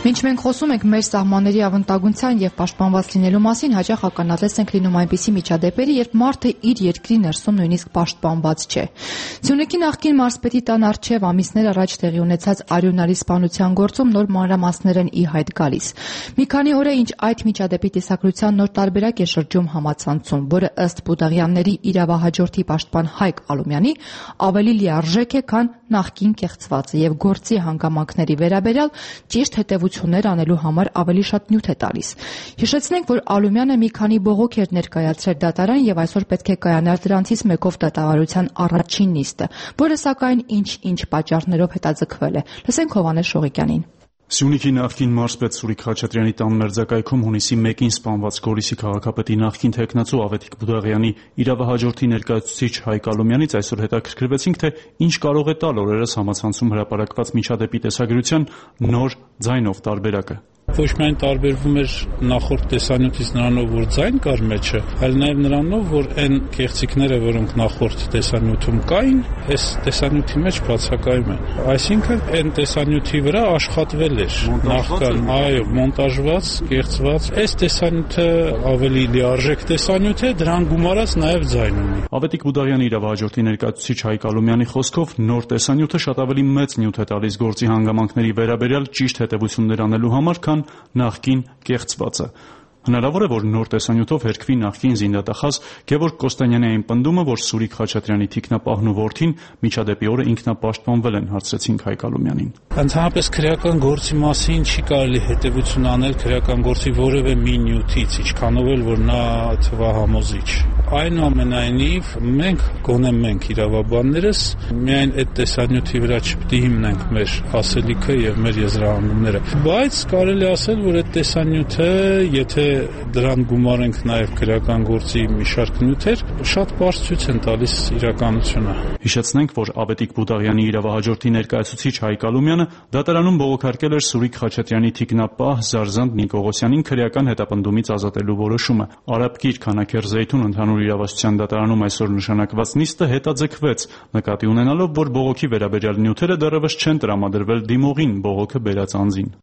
Մինչ մենք խոսում ենք մեր սահմանների ավանդագունության եւ պաշտպանված լինելու մասին, հաճախ ականատես ենք լինում այնպիսի միջադեպերի, երբ մարդը իր երկրի ներսում նույնիսկ պաշտպանված չէ։ Սյունիքի նախկին մարզպետի տան առջև ամիսներ առաջ տեղի ունեցած արյունարի սպանության գործում նոր մանրամասներ են ի հայտ գալիս։ Մի քանի օր է ինչ այդ միջադեպի տեսակրության նոր տարբերակ է շրջում համացանցում, որը ըստ Բուդաղյանների իրավահաջորդի պաշտպան Հայկ Ալումյանի ավելի լիարժեք է, քան նախկին կեղծվածը եւ գործի հանգամանքների վերաբերյալ ճիշտ հետևություններ անելու համար ավելի շատ նյութ է տալիս։ Հիշեցնենք, որ Ալումյանը մի քանի բողոք էր ներկայացրել դատարան եւ այսօր պետք է կայանար դրանցից մեկով դատավարության առաջին նիստը, որը սակայն ինչ-ինչ պատճառներով հետաձգվել է։ Լսենք Հովհաննես Շողիկյանին։ Սյունիքի նախկին մարզպետ Սուրիկ Խաչատրյանի տան մերձակայքում հունիսի մեկին սպանված Գորիսի քաղաքապետի նախկին թեկնածու Ավետիք Բուդաղյանի իրավահաջորդի ներկայացուցիչ Հայկ Ալումյանից այսօր հետաքրքրվեցինք, թե ինչ կարող է տալ օրերս համացանցում հրապարակված միջադեպի տեսագրության նոր ձայնով տարբերակը։ Ոչ միայն տարբերվում էր նախորդ տեսանյութից նրանով, որ ձայն կար մեջը, այլ նաև նրանով, որ այն կեղծիքները, որոնք նախորդ տեսանյութում կային, այս տեսանյութի մեջ բացակայում են։ Այսինքն այն տեսանյութի վրա աշխատվել էր նախքան, այո, մոնտաժված, կեղծված։ Այս տեսանյութը ավելի լիարժեք տեսանյութ է, դրան գումարած նաև ձայն ունի։ Ավետիք Բուդաղյանի իրավահաջորդի ներկայացուցիչ Հայկ Ալումյանի խոսքով նոր տեսանյութը շատ ավելի մեծ նյութ է տալիս գործի հանգամանքների վերաբերյալ ճիշտ հետևություններ անելու համար, քան նախկին կեղծվածը։ Հնարավոր է, որ նոր տեսանյութով հերքվի նախկին զինդատախազ Գևորգ Կոստանյանային պնդումը, որ Սուրիկ Խաչատրյանի թիկնապահն ու որդին միջադեպի օրը ինքնապաշտպանվել են, հարցրեցինք Հայկ Ալումյանին։ Ընդհանրապես քրեական գործի մասին չի կարելի հետևություն անել քրեական գործի որևէ մի նյութից, ինչքանով էլ որ նա թվահամոզիչ։ Այնուամենայնիվ, մենք, գոնե մենք իրավաբաններս, միայն այդ տեսանյութի վրա չպետք է հիմնենք մեր ասելիքը եւ մեր եզրահանգումները, բայց կարելի ասել, որ այդ տեսանյութը, եթե դրան գումարենք նաև քրեական գործի մի շարք նյութեր, շատ պարզ ցույց են տալիս իրականությունը։ Հիշեցնենք, որ Ավետիք Բուդաղյանի իրավահաջորդի ներկայացուցիչ Հայկ Ալումյանը դատարանում բողոքարկել էր Սուրիկ Խաչատրյանի թիկնապահ Զարզանտ Նիկողոսյանին քրեական հետապնդումից ազատելու որոշումը։ Արաբկիր Քանաքեր Զեյթուն ընդհանուր իրավասության դատարանում այսօր նշանակված նիստը հետաձգվեց, նկատի ունենալով, որ բողոքի վերաբերյալ նյութերը դեռևս չեն տրամադրվել դիմողին բողոքը բերած անձին։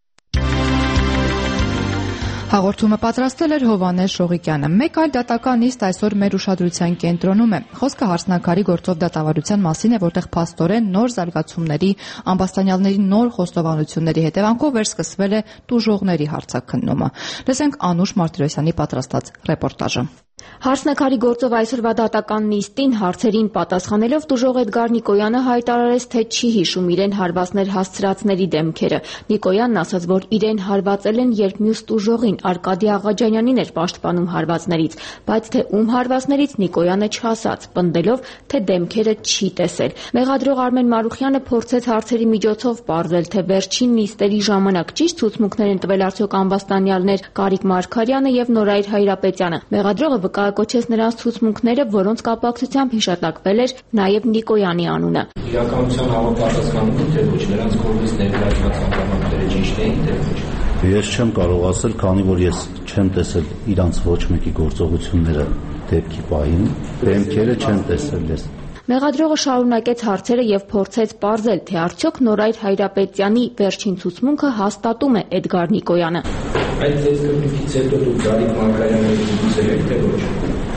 Հաղորդումը պատրաստել էր Հովհաննես Շողիկյանը։ Մեկ այլ դատական նիստ այսօր մեր ուշադրության կենտրոնում է։ Խոսքը հարսնաքարի գործով դատավարության մասին է, որտեղ փաստորեն նոր զարգացումների, ամբաստանյալների նոր խոստովանությունների հետևանքով վերսկսվել է տուժողների հարցաքննումը։ Լսենք Անուշ Մարտիրոսյանի պատրաստած ռեպորտաժը։ Հարսնաքարի գործով այսօրվա դատական նիստին հարցերին պատասխանելով տուժող Էդգար Նիկոյանը հայտարարեց, թե չի հիշում իրեն հարվածներ հասցրածների դեմքերը։ Նիկոյանն ասաց, որ իրեն հարվածել են, երբ մյուս տուժողին Արկադի Աղաջանյանին էր պաշտպանում հարվածներից, բայց թե ում հարվածներից Նիկոյանը չասաց, պնդելով, թե դեմքերը չի տեսել։ Մեղադրող Արմեն Մարուխյանը փորձեց հարցերի միջոցով պարզել, թե վերջին նիստերի ժամանակ ճիշտ ցուցմունքներ են տվել արդյոք ամբաստանյալներ Կարիկ Մարգարյանը եւ Նորայր Հայրապետյանը։ Մեղադրողը վկայակոչեց նրանց ցուցմունքները, որոնց կապակցությամբ հիշատակվել էր նաև Նիկոյանի անունը։ Իրականության համապատասխանում թե ոչ, նրանց կողմից ներկայացված հանգամանքները ճիշտ էին, թե ոչ։ Ես չեմ կարող ասել, քանի որ ես չեմ տեսել իրանց ոչ մեկի գործողությունները դեպքի պահին, դեմքերը չեմ տեսել ես։ Մեղադրողը շարունակեց հարցերը եւ փորձեց պարզել, թե արդյոք Նորայր Հայրապետյանի վերջին ցուցմունքը հաստատում է Էդգար Նիկոյանը։ Այդ դեպքից հետո դուք Կարիկ Մարգարյանին զուսել եք, թե ոչ։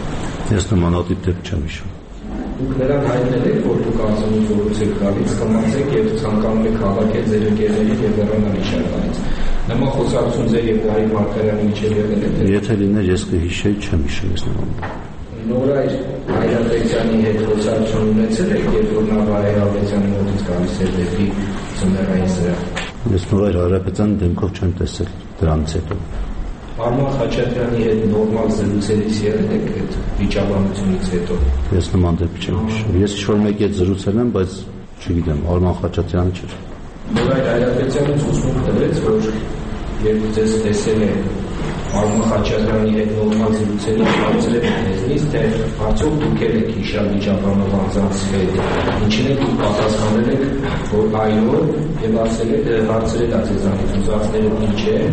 Ես նմանատիպ դեպք չեմ հիշում։ Դուք նրան հայտնել եք, որ դուք անձնի որից եք գալիս, կմացեք եւ ցանկանում եք հավաքել ձեր ընկերներին եւ հեռանալ իշխանանից։ Նման խոսակցություն ձեր եւ Կարիկ Մարգարյանի միջեւ եղել է։ Եթե լիներ, ես կհիշեի, չեմ հիշում ես նման։ Նորայր Հայրապետյանի հետ խոսակցություն ունեցել եք, երբ որ նա Հայրապետյանի մոտից գալիս էր դեպի ծննդային սրահ։ Ես Նորայր Հայրապետյանի դեմքով չեմ տեսել դրանից հետո։ Արման Խաչատրյանի հետ նորմալ զրուցելիս եղել եք այդ վիճաբանությունից հետո։ Ես նման դեպք չեմ հիշում։ Ես ինչ-որ մեկի հետ զրուցել եմ, բայց չգիտեմ, Արման Խաչատրյանը չէր։ Նորայր Հայրապետյանը ցուցմունք տվեց, որ երբ ձեզ տեսել է Արման Խաչատրյանի հետ նորմալ զրուցելիս հարցրել եք մեզնից, թե արդյոք դուք եք հիշալ վիճաբանող անձանց հետ։ Ինչին եք դուք պատասխանել եք, որ այո, եւ ասել եք հարցրել ա ձեզանից ուզածները ինչ է։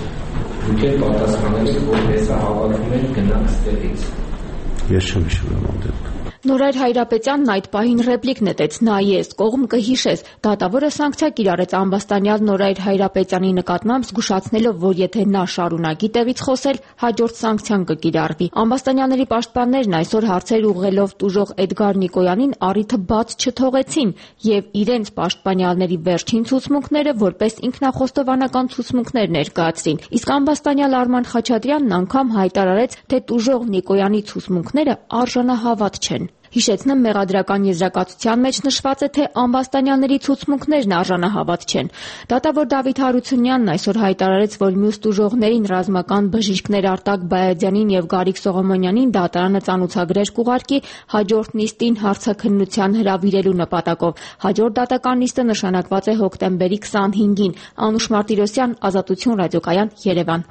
Դուք եք պատասխանել եք, որ հեսա հավաքում եք գնաք ստեղից։ Ես չեմ հիշում նման դեպք։ Նորայր Հայրապետյանն այդ պահին ռեպլիկ նետեց. «Նա ես, կողմ կհիշես»։ Դատավորը սանկցիա կիրառեց ամբաստանյալ Նորայր Հայրապետյանի նկատմամբ, զգուշացնելով, որ եթե նա շարունակի տեղից խոսել, հաջորդ սանկցիան կկիրառվի։ Ամբաստանյալների պաշտպաններն այսօր հարցեր ուղղելով տուժող Էդգար Նիկոյանին առիթը բաց չթողեցին եւ իրենց պաշտպանյալների վերջին ցուցմունքները որպես ինքնախոստովանական ցուցմունքներ ներկայացրին։ Իսկ ամբաստանյալ Արման Խաչատրյանն անգամ հայտարարեց, թե տուժող Նիկոյանի ցուցմունքները արժանահավատ չեն։ Հիշեցնեմ, մեղադրական եզրակացության մեջ նշված է, թե ամբաստանյալների ցուցմունքներն արժանահավատ չեն։ Դատավոր Դավիթ Հարությունյանն այսօր հայտարարեց, որ մյուս տուժողներին ռազմական բժիշկներ Արտակ Բայազյանին եւ Գարիկ Սողոմոնյանին դատարանը ծանուցագրեր կուղարկի հաջորդ նիստին հարցաքննության հրավիրելու նպատակով։ Հաջորդ դատական նիստը նշանակված է հոկտեմբերի քսանհինգին։ Անուշ Մարտիրոսյան, Ազատություն ռադիոկայան, Երևան։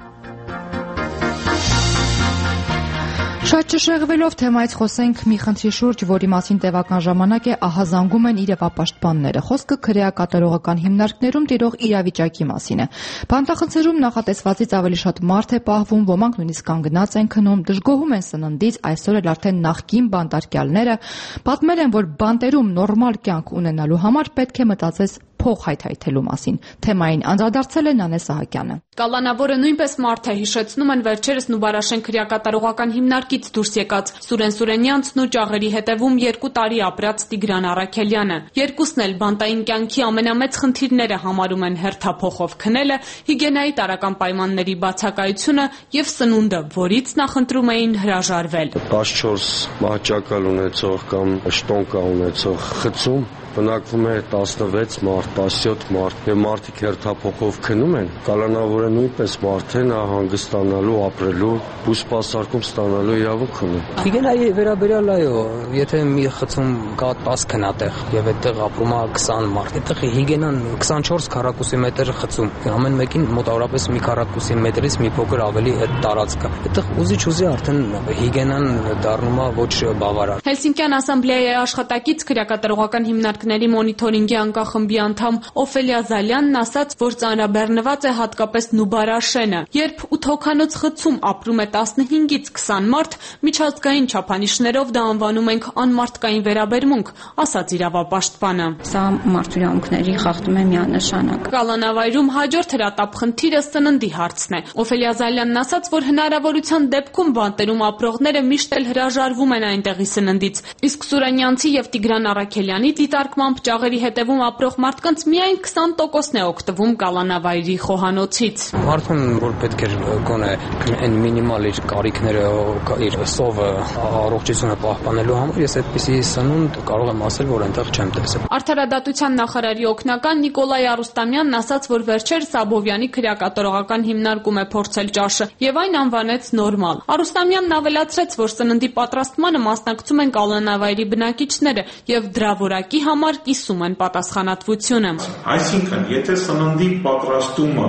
Շատ չշեղվելով թեմայից խոսենք մի խնդրի շուրջ, որի մասին տևական ժամանակ է ահազանգում են իրավապաշտպանները։ Խոսքը քրեակատարողական հիմնարկներում տիրող իրավիճակի մասին է։ Բանտախցերում նախատեսվածից ավելի շատ մարդ է պահվում, ոմանք նույնիսկ կանգնած են քնում, դժգոհում են սննդից, այսօր էլ արդեն նախկին բանտարկյալները պատմել են, որ բանտերում նորմալ կյանք ունենալու համար պետք է մտածես փող հայթայթելու մասին։ Թեմային անդրադարձել է Նանե Սահակյանը։ Կալանավորը նույնպես մարդ է, հիշեցնում են վերջերս Նուբարաշեն քրեակատարողական հիմնարկից դուրս եկած Սուրեն Սուրենյանցն ու ճաղերի հետևում երկու տարի ապրած Տիգրան Առաքելյանը։ Երկուսն էլ բանտային կյանքի ամենամեծ խնդիրները համարում են հերթափոխով քնելը, հիգիենայի տարրական պայմանների բացակայությունը եւ սնունդը, որից նախընտրում էին հրաժարվել։ տասնչորս մահճակալ ունեցող կամ շտոնկա ունեցող խցում բնակվում է տասնվեց մարդ, տասնյոթ մարդ, եւ մարդիկ հերթափոխով քնում են, կալանավորը նույնպես մարդ է, նա հանգստանալու, ապրելու, բուսպասարկում ստանալու իրավունք ունի։ Հիգիենայի վերաբերյալ այո, եթե մի խցում կա տասը քնատեղ եւ այդտեղ ապրում է քսան մարդ, այդտեղ հիգիենան քսանչորս քառակուսի մետր խցում, ամեն մեկին մոտավորապես մի քառակուսի մետրից մի փոքր ավելի այդ տարածք կա։ Այդտեղ ուզի-չուզի արդեն հիգիենան դառնում է ոչ բավարար։ Հելսինկյան ասամբլեայի աշխատակից քրեակատարողական հիմնարկ ների մոնիթորինգի անկախմբի անդամ Օֆելիա Զալյանն ասաց, որ ծանրաբեռնված է հատկապես Նուբարաշենը։ Երբ ութ հոգանոց խցում ապրում է տասնհինգից քսան մարդ, միջազգային չափանիշներով դա անվանում ենք անմարդկային վերաբերմունք, ասաց իրավապաշտպանը։ Սա մարդու իրավունքների խախտում է միանշանակ։ Կալանավայրում հաջորդ հրատապ խնդիրը սննդի հարցն է։ Օֆելիա Զալյանն ասաց, որ հնարավորության դեպքում բանտերում ապրողները միշտ էլ հրաժարվում են այնտեղի սննդից, իսկ Սուրանյանցի եւ Տիգրան Առաքելյանի դիտարկմամբ ճաղերի հետևում ապրող մարդկանց միայն քսան տոկոսն է օգտվում կալանավայրի խոհանոցից։ Մարդուն, որ պետք է գոնե այն մինիմալ իր կարիքները, իր սովը, առողջությունը պահպանելու համար, ես այդպիսի սնունդ կարող եմ ասել, որ այնտեղ չեմ տեսել։ Արդարադատության նախարարի օգնական Նիկոլայ Արուստամյանն ասաց, որ վերջերս Աբովյանի քրեակատարողական հիմնարկում է փորձել ճաշը եւ այն անվանեց նորմալ։ Արուստամյանն ավելացրեց, որ սննդի պատրաստմանը մասնակցում են կալանավայրի բնակիչները եւ դրա որակի համար կիսում են պատասխանատվությունը։ Այսինքն, եթե սննդի պատրաստումը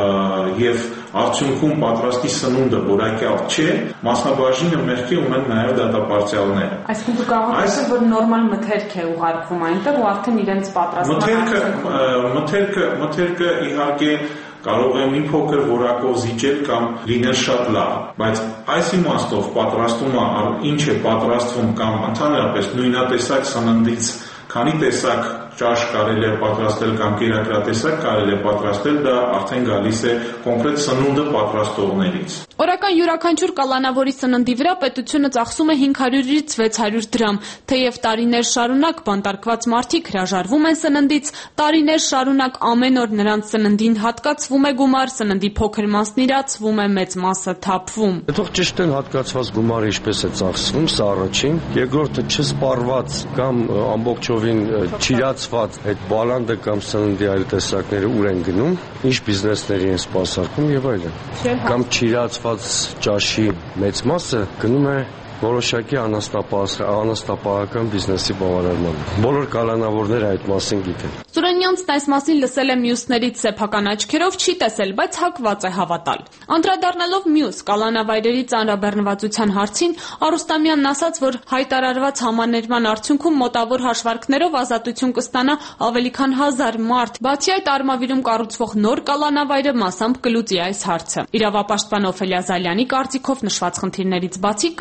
եւ արդյունքում պատրաստի սնունդը որակյալ չէ, մասնաբաժինը մեղքի ունեն նաեւ դատապարտյալները։ Այսինքն դու կարող ես ասել, որ նորմալ մթերք է ուղարկվում այնտեղ ու արդեն իրենց պատրաստման մթերքը մթերքը մթերքը իհարկե կարող է մի փոքր որակով զիջել կամ լինել շատ լավ, բայց այս իմաստով պատրաստումը ինչ է պատրաստվում կամ ընդհանրապես նույնատեսակ սննդից քանի տեսակ ճաշ կարելի է պատրաստել կամ կերակրատեսակ կարելի է պատրաստել, դա արդեն գալիս է կոնկրետ սնունդը պատրաստողներից։ Օրական յուրաքանչյուր կալանավորի սննդի վրա պետությունը ծախսում է հինգ հարյուրից վեց հարյուր դրամ, թեև տարիներ շարունակ բանտարկված մարդիկ հրաժարվում են սննդից, տարիներ շարունակ ամեն օր նրանց սննդին հատկացվում է գումար, սննդի փոքր մասն իրացվում է, մեծ մասը թափվում։ Այդտեղ ճիշտ են հատկացված գումարը ինչպես է ծախսվում, սա առաջին, երկրորդը չսպառված կամ ամբողջովին չիրացված այդ բալանդը կամ սննդի այլ տեսակները ուր են գնում, ինչ բիզնեսների են սպասարկում եւ այլն։ Կամ չիրացված ճաշի մեծ մասը գնում է որոշակի անաստապահական բիզնեսի բավարարման։ Բոլոր կալանավորները այդ մասին գիտեն։ Սուրենյանցն այս մասին լսել է մյուսներից սեփական աչքերով, չի տեսել, բայց հակված է հավատալ։ Անդրադառնալով մյուս կալանավայրերի ծանրաբեռնվածության հարցին, Արուստամյանն ասաց, որ հայտարարված համաներման արդյունքում մոտավոր հաշվարկներով ազատություն կստանա ավելի քան հազար մարդ։ Բացի այդ, Արմավիրում կառուցվող նոր կալանավայրը մասամբ կլուծի այս հարցը։ Իրավապաշտպան Օֆելիա Զալյանի կարծիքով նշված խնդիրներից բացի կա էլ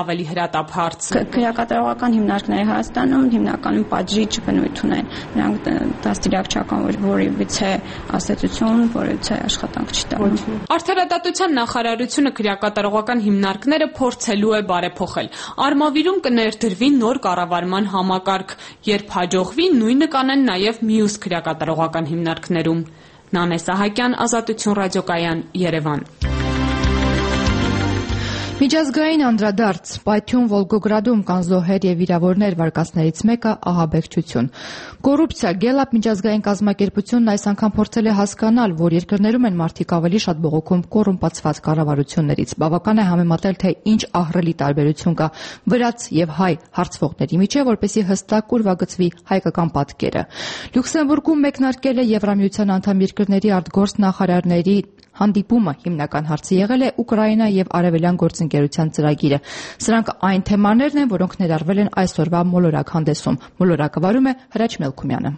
ավելի հրատապ հարց։ Քրեակատարողական հիմնարկները Հայաստանում հիմնականում պատժիչ բնույթ ունեն։ Նրանք դաստիարակ չկան, որ որևիցե ասացություն, որևիցե աշխատանք չի տանում։ Արդարադատության նախարարությունը քրեակատարողական հիմնարկները փորձելու է բարեփոխել։ Արմավիրում կներդրվի նոր կառավարման համակարգ, երբ հաջողվի, նույնը կանեն նաև մյուս քրեակատարողական հիմնարկներում։ Նանե Սահակյան, Ազատություն ռադիոկայան, Երևան։ Միջազգային անդրադարձ Պայթյուն Վոլգոգրադում կան զոհեր եւ վիրավորներ, վարկածներից մեկը ահաբեկչություն։ Կոռուպցիա Գելապ միջազգային կազմակերպությունն այս անգամ փորձել է հասկանալ, որ երկրներում են մարդիկ ավելի շատ բողոքում կոռումպացված կառավարություններից։ Բավական է համեմատել, թե ինչ ահռելի տարբերություն կա վրաց եւ հայ հարցվողների միջեւ, որպեսզի հստակ ուրվագծվի հայկական պատկերը։ Լյուքսեմբուրգում մեկնարկել է Եվրամիության անդամ երկրների արտգործնախարարների հանդիպումը, հիմնական հարցը եղել է Ուկրաինա եւ Արևելյան գործընկերության ծրագիրը։ Սրանք այն թեմաներն են, որոնք ներառվել են այսօրվա մոլորակ հանդեսում։ Մոլորակը վարում է Հրաչ Մելքումյանը։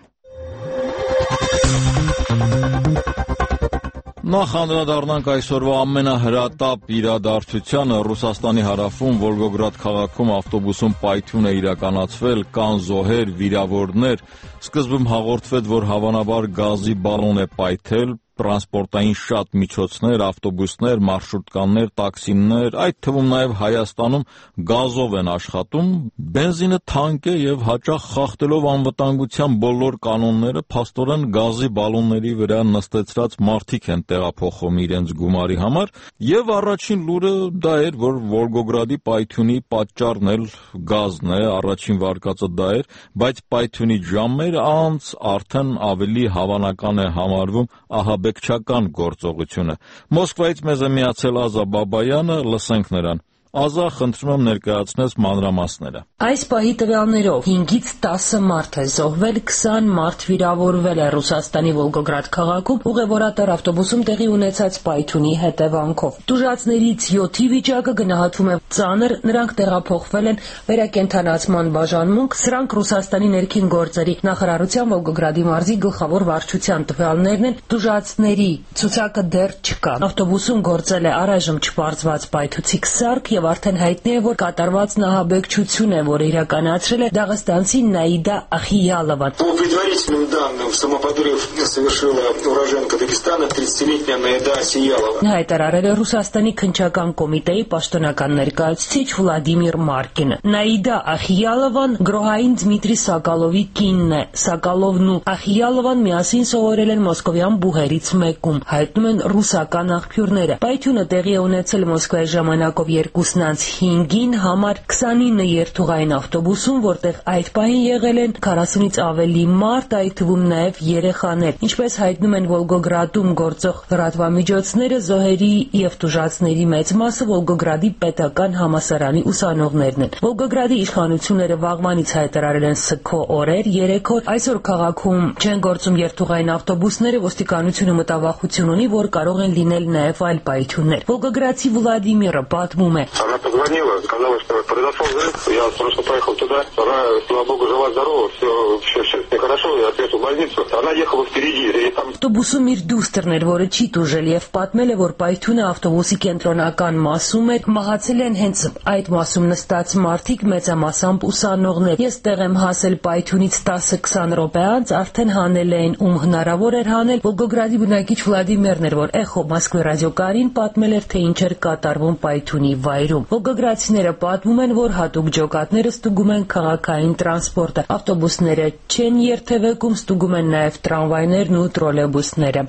Նախ անդրադառնանք այսօրվա ամենահրատապ իրադարձությանը։ Ռուսաստանի հարավում Վոլգոգրադ քաղաքում ավտոբուսում պայթյուն է իրականացվել, կան զոհեր, վիրավորներ։ Սկզբում հաղորդվեց, որ հավանաբար գազի բալոն է պայթել, տրանսպորտային շատ միջոցներ, ավտոբուսներ, մարշրուտկաներ, տաքսիներ, այդ թվում նաև Հայաստանում գազով են աշխատում, բենզինը թանկ է եւ հաճախ խախտելով անվտանգության բոլոր կանոնները, փաստորեն գազի բալոնների վրա նստեցրած մարդիկ են տեղափոխում իրենց գումարի համար, եւ առաջին լուրը դա էր, որ Վոլգոգրադի պայթյունի պատճառն էլ գազն է, առաջին վարկածը դա էր, բայց պայթյունի ժամեր անց արդեն ավելի հավանական է համարվում ահաբեկչական գործողությունը։ Մոսկվայից մեզ է միացել Ազա Բաբայանը, լսենք նրան։ Ազա, խնդրում եմ ներկայացնես մանրամասները։ Այս պահի տվյալներով հինգից տասը մարդ է զոհվել, քսան մարդ վիրավորվել է Ռուսաստանի Վոլգոգրադ քաղաքում ուղևորատար ավտոբուսում տեղի ունեցած պայթյունի հետևանքով։ Տուժածներից յոթի վիճակը գնահատվում է ծանր, նրանք տեղափոխվել են վերակենդանացման բաժանմունք, սրանք Ռուսաստանի ներքին գործերի նախարարության Վոլգոգրադի մարզի գլխավոր վարչության տվյալներն են, տուժածների ցուցակը դեռ չկա։ Ավտոբուսում գործել է առայժմ չպարզված պայթուցիկ սարք եւ արդեն հայտնի է, որ կատարված նահաբեկչություն է, որը իրականացրել է դաղստանցի Նաիդա Ախիյալովան։ По предварительным данным, самоподрыв совершила уроженка Дагестана тридцатилетняя Наида Ахиялова. Հայտարարել է Ռուսաստանի քննչական կոմիտեի պաշտոնական ներկայացուցիչ Վլադիմիր Մարկինը։ Նաիդա Ախիյալովան գրոհային Դմիտրի Սակալովի կինն է։ Սակալովն ու Ախիյալովան միասին սովորել են մոսկովյան բուհերից մեկում, հայտնում են ռուսական աղբյուրները։ Պայթյունը տեղի է ունեցել Մոսկվայի ժամանակով երկուսն անց հինգին համար քսանինը երթուղային ավտոբուսում, որտեղ այդ պահին եղել են քառասունից ավելի մարդ, այդ թվում նաև երեխաներ։ Ինչպես հայտնում են Վոլգոգրադում գործող լրատվամիջոցները, զոհերի եւ տուժածների մեծ մասը Վոլգոգրադի պետական համալսարանի ուսանողներն են։ Վոլգոգրադի իշխանությունները վաղվանից հայտարարել են սգո օրեր, երեք օր։ Այսօր քաղաքում չեն գործում երթուղային ավտոբուսները, ոստիկանությունը մտավախություն ունի, որ կարող են լինել նաև այլ պայթյուններ։ Վոլգոգրադցի Վլադիմիրը պատմում է. Она позвонила, сказала, что произошел взрыв. Я срочно поехал туда. Она, слава богу, жива-здорова, все, все, все хорошо, я отвез в больницу. Она ехала впереди. И там... Ավտոբուսում իր դուստերն էր, որը չի տուժել եւ պատմել է, որ պայթյունը ավտոբուսի կենտրոնական մասում էր, մահացել են հենց այդ մասում նստած մարդիկ, մեծամասամբ ուսանողներ։ Ես տեղ եմ հասել պայթյունից տասը քսան րոպե անց, արդեն հանել էին, ում հնարավոր էր հանել։ Վոլգոգրադի բնակիչ Վլադիմիրն էր, որ Էխո Մոսկվի ռադիոկայանին պատմել էր, թե ինչ էր կատարվում պայթյունի վայրում։ Վոլգոգրադցիները պատմում են, որ հատուկ ջոկատները ստուգում են քաղաքային տրանսպորտը։ Ավտոբուսները չեն երթևեկում, ստուգում են նաև տրամվայներն ու տրոլեյբուսները։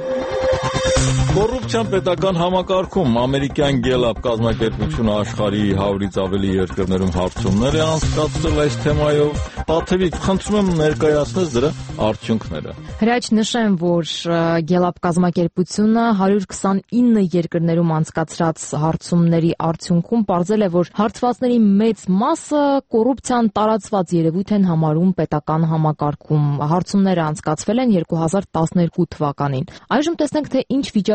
Կոռուպցիան պետական համակարգում ամերիկյան Գելապ կազմակերպությունը աշխարհի հարյուրից ավելի երկրներում հարցումներ է անցկացրել այս թեմայով։ Պատվի խնդրում եմ ներկայացնես դրա արդյունքները։ Հրաչ նշեմ, որ Գելապ կազմակերպությունը հարյուր քսանինը երկրներում անցկացրած հարցումների արդյունքում պարզել է, որ հարցվածների մեծ մասը կոռուպցիան տարածված երևույթ են համարում պետական համակարգում։ Հարցումները անցկացվել են երկու հազար տասներկու թվականին։ Այժմ տեսնենք, թե ինչ վիճակ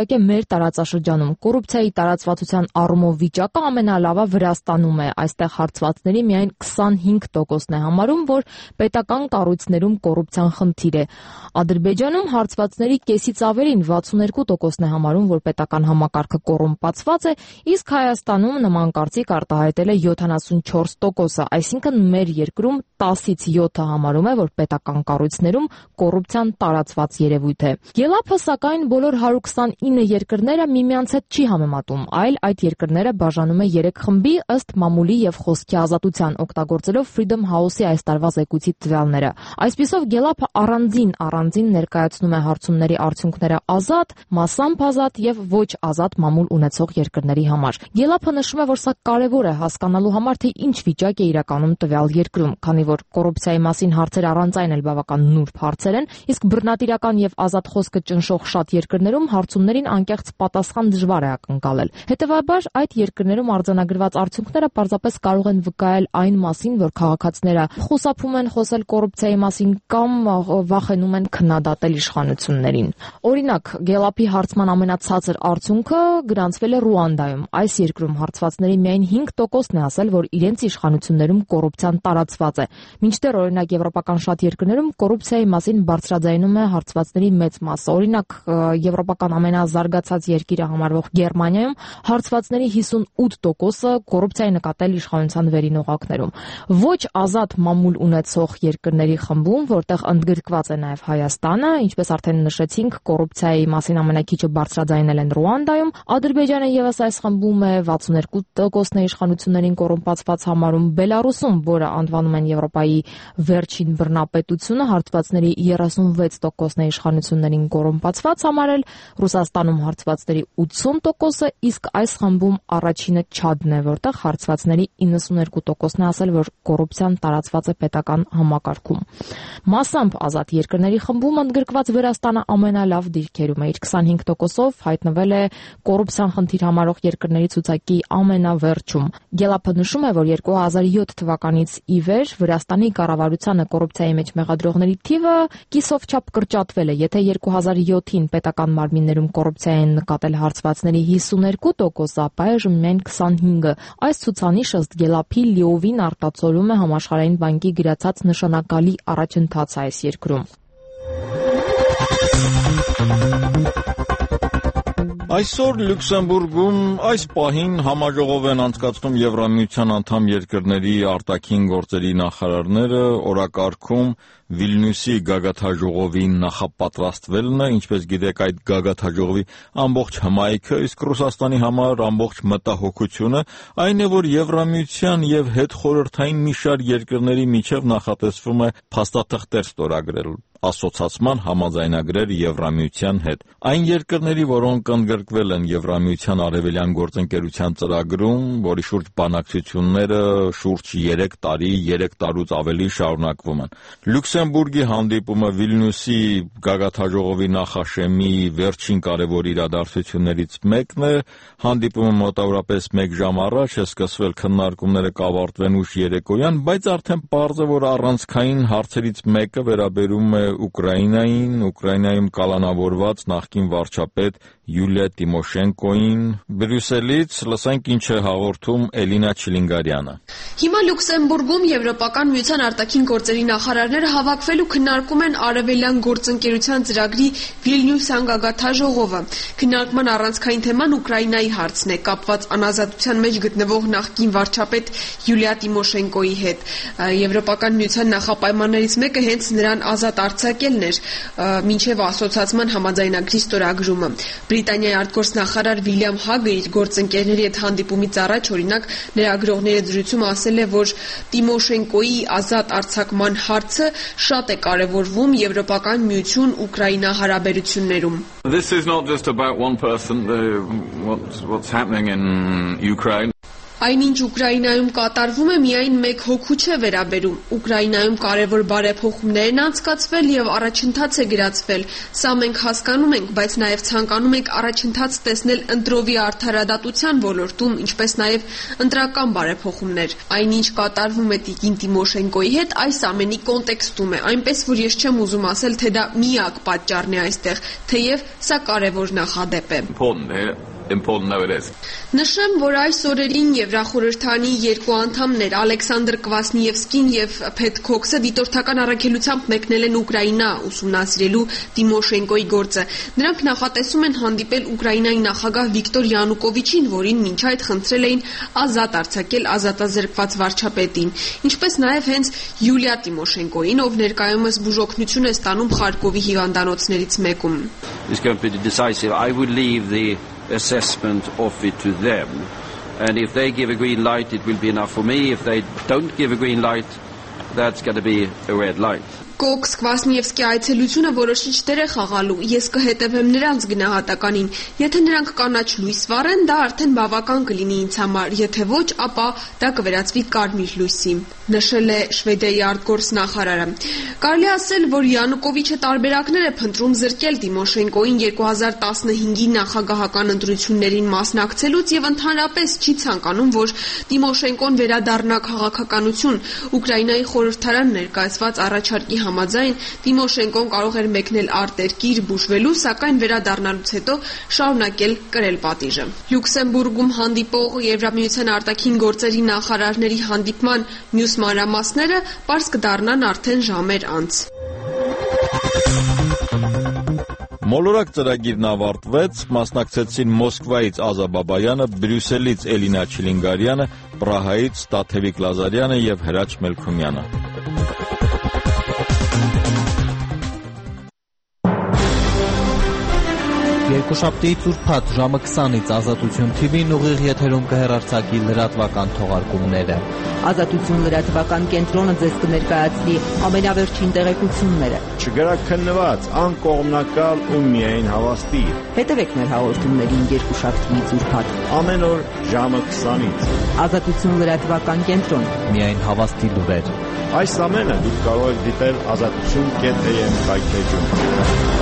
իհարկե մեր տարածաշրջանում։ Կոռուպցիայի տարածվածության առումով վիճակը ամենալավը Վրաստանում է։ Այստեղ հարցվածների միայն քսանհինգ տոկոսն է համարում, որ պետական կառույցներում կոռուպցիան խնդիր է։ Ադրբեջանում հարցվածների կեսից ավելին վաթսունհինգ տոկոսն է համարում, որ պետական համակարգը կոռումպացված է, իսկ Հայաստանում նման կարծիք արտահայտել է յոթանասունչորս տոկոսը, այսինքն մեր երկրում տասից յոթը համարում է, որ պետական կառույցներում կոռուպցիան տարածված երևույթ է։ Գելափը, սակայն, բոլոր հարյուր քսանինը երկրները միմյանց հետ չի համեմատում, այլ այդ երկրները բաժանում է երեք խմբի ըստ մամուլի եւ խոսքի ազատության, օգտագործելով Freedom House-ի այս տարվա զեկույցի տվյալները։ Այսպիսով Գելափը առանձին առանձին ներկայացնում է հարցումների արդյունքները ազատ, մասամբ ազատ եւ ոչ ազատ մամուլ ունեցող երկրների համար։ Գելափը նշում է, որ սա կարևոր է հասկանալու համար, թե ինչ վիճակ է իրականում տվյալ երկրում, քանի որ կոռուպցիայի մասին հարցեր առանց այն էլ բավական նուրբ հարցեր են, իսկ բռնատիրական եւ ազատ խոսքը ճնշող շատ երկրներում հարցումներին անկեղծ պատասխան դժվար է ակնկալել։ Հետևաբար այդ երկրներում արձանագրված արդյունքները պարզապես կարող են վկայել այն մասին, որ քաղաքացիները խուսափում են խոսել կոռուպցիայի մասին կամ վախենում են քննադատել իշխանություններին։ Օրինակ, Գելափի հարցման ամենացածր արդյունքը գրանցվել է Ռուանդայում։ Այս երկրում հարցվածների միայն հինգ տոկոսն է ասել, որ իրենց իշխանություններում կոռուպցիան տարածված է։ Մինչդեռ, օրինակ, եվրոպական շատ երկրներում կոռուպցիայի մասին բարձրաձայնում է հարցվածների մեծ մասը։ Օրինակ, եվրոպական ամենազարգացած երկիրը համարվող Գերմանիայում հարցվածների հիսունութ տոկոսը կոռուպցիայի նկատել իշխանության վերին օղակներում։ Ոչ ազատ մամուլ ունեցող երկրների խմբում, որտեղ ընդգրկված է նաև Հայաստանը, ինչպես արդեն նշեցինք, կոռուպցիայի մասին ամենակիչը բարձրաձայնել են Ռուանդայում, Ադրբեջանը եւս այս խմբում է, վաթսունհինգ տոկոսն է իշխանություններին կոռումպացված համարում, Բելարուսում, որը անվանում են Եվրոպայի վերջին բռնապետությունը, հարցվածների երեսունվեց տոկոսն է իշխանություններին կոռումպացված համարել, Ռուսաստանում հարցվածների ութսուն տոկոսը, իսկ այս խմբում առաջինը Չադն է, որտեղ հարցվածների իննսունհինգ տոկոսն է ասել, որ կոռուպցիան տարածված է պետական համակարգում։ Մասամբ ազատ երկրների խմբում ընդգրկված Վրաստանը ամենալավ դիրքերում է, իր քսանհինգ տոկոսով հայտնվել է կոռուպցիան խնդիր համարող երկրների ցուցակի ամենավերջում։ Գելափը նշում է, որ երկու հազար յոթ թվականից ի վեր Վրաստանի կառավարությանը կոռուպցիայի մեջ մեղադրողների թիվը կիսով չափ կրճատվել է, եթե երկու հազար յոթին պետական մարմիններում կոռուպցիային նկատել հարցվածների հիսունհինգ տոկոս, ապա այժմ միայն քսանհինգը։ Այս ցուցանիշը ըստ Գելափի լիովին արտացոլում է Համաշխարհային բանկի գրացած նշանակալի առաջընթացը այս երկրում։ Այսօր Լյուքսեմբուրգում այս պահին համաժողով են անցկացնում Եվրամիության անդամ երկրների արտաքին գործերի նախարարները, օրակարգում Վիլնյուսի գագաթաժողովի նախապատրաստվելն է, ինչպես գիտեք, այդ գագաթաժողովի ամբողջ հմայքը, իսկ Ռուսաստանի համար ամբողջ մտահոգությունը այն է, որ Եվրամիության եւ հետխորհրդային մի շարք երկրների միջև նախատեսվում է փաստաթղթեր ստորագրել, ասոցացման համաձայնագրեր Եվրամիության հետ։ Այն երկրների, որոնք ընդգրկվել են Եվրամիության արևելյան գործընկերության ծրագրում, որի շուրջ բանակցությունները շուրջ երեք տարի, երեք տարուց ավելի շարունակվում են։ Լյուքսեմբուրգի հանդիպումը Վիլնյուսի գագաթաժողովի նախաշեմի վերջին կարևոր իրադարձություններից մեկն է։ Հանդիպումը մոտավորապես մեկ ժամ առաջ է սկսվել, քննարկումները կավարտվեն ուշ երեկոյան, բայց արդեն պարզ է, որ առանցքային հարցերից մեկը վերաբերում է Ուկրաինային, Ուկրաինայում կալանավորված նախկին վարչապետ Յուլիա Տիմոշենկոին։ Բրյուսելից լսենք ինչ է հաղորդում Էլինա Չիլինգարյանը։ Հիմա Լյուքսեմբուրգում Եվրոպական միության արտաքին գործերի նախարարները հավաքվել ու քննարկում են արևելյան գործընկերության ծրագրի Վիլնյուսյան գագաթաժողովը։ Քննարկման առանցքային թեման Ուկրաինայի հարցն է, կապված անազատության մեջ գտնվող նախկին վարչապետ Յուլիա Տիմոշենկոյի հետ։ Եվրոպական միության նախապայմաններից մեկը հենց նրան ազատ արձակելն էր, մինչև ասոցացման համաձայնագրի ստորագրումը։ Բրիտանիայի արտգործնախարար Վիլյամ Հագը իր գործընկերների հետ հանդիպումից առաջ, օրինակ, լրագրողների դրությամբ ասել է, որ Տիմոշենկոյի ազատ արձակման հարցը շատ է կարևորվում Եվրոպական միություն-Ուկրաինա հարաբերություններում։ This is not just about one person, the, what's, what's happening in Ukraine. Այնինչ Ուկրաինայում կատարվում է, միայն մեկ հոգու չէ վերաբերում։ Ուկրաինայում կարևոր բարեփոխումներ են անցկացվել եւ առաջընթաց է գրացվել։ Սա մենք հասկանում ենք, բայց նաեւ ցանկանում ենք առաջընթաց տեսնել ընտրովի արդարադատության ոլորտում, ինչպես նաեւ ընտրական բարեփոխումներ։ Այնինչ կատարվում է Տիկին Տիմոշենկոյի հետ, այս ամենի կոնտեքստում է, այնպես որ ես չեմ ուզում ասել, թե դա միակ պատճառն է այստեղ, թեև սա կարևոր նախադեպ է։ Նշեմ, որ այս օրերին Եվրախորհրդանի երկու անդամներ Ալեքսանդր Կվասնիևսկին եւ Փեթ Քոքսը դիտորդական առաքելությամբ մեկնել են Ուկրաինա ուսումնասիրելու Տիմոշենկոյի գործը։ Նրանք նախատեսում են հանդիպել Ուկրաինայի նախագահ Վիկտոր Յանուկովիչին, որին մինչ այդ խնդրել էին ազատ արձակել ազատազրկված վարչապետին, ինչպես նաեւ հենց Յուլիա Տիմոշենկոյին, ով ներկայումս բուժօգնություն է ստանում Խարկովի հիվանդանոցներից մեկում։ Assessment of it to them, and if they give a green light it will be enough for me. If they don't give a green light, that's going to be a red light. Կոքս Կվասնիևսկի այցելությունը որոշիչ դեր է խաղալու։ Ես կհետևեմ նրանց գնահատականին։ Եթե նրանք կանաչ լույս վառեն, դա արդեն բավական կլինի ինձ համար, եթե ոչ, ապա դա կվերածվի կարմիր լույսի, նշել է Շվեդիայի արտգործ նախարարը։ Կարելի ասել, որ Յանուկովիչը տարբերակներ է փնտրում զրկել Տիմոշենկոյին երկու հազար տասնհինգի նախագահական ընտրություններին մասնակցելուց եւ ընդհանրապես չի ցանկանում, որ Տիմոշենկոն վերադառնա քաղաքականություն։ Ուկրաինայի խորհրդարան ներկայացված առաջարկի համաձայն Տիմոշենկոն կարող էր մեկնել արտերկիր բուժվելու, սակայն վերադառնալուց հետո շարունակել կրել պատիժը։ Լյուքսեմբուրգում հանդիպող Եվրամիության արտաքին գործերի նախարարների հանդիպման մյուս մանրամասները պարզ կդառնան արդեն ժամեր անց։ Մոլորակ ծրագիրն ավարտվեց, մասնակցեցին Մոսկվայից Ազա Բաբայանը, Բրյուսելից Էլինա Չիլինգարյանը, Պրահայից Տաթևիկ Լազարյանը եւ Հրաչ Մելքումյանը։ Երկուշաբթիից ուրբաթ ժամը քսանից Ազատություն Թի Վին ուղիղ եթերում կհեռարձակի լրատվական թողարկումները։ Ազատություն լրատվական կենտրոնը ձեզ կներկայացնի ամենավերջին տեղեկությունները։ Չգրաքննված, անկողմնակալ ու միայն հավաստի։ Հետևեք մեր հաղորդումներին երկուշաբթիից ուրբաթ ամեն օր ժամը քսանից։ Ազատություն լրատվական կենտրոն, միայն հավաստի լուրեր։ Այս ամենը դուք կարող եք դիտել ազատություն կետ էյ էմ կայքէջում։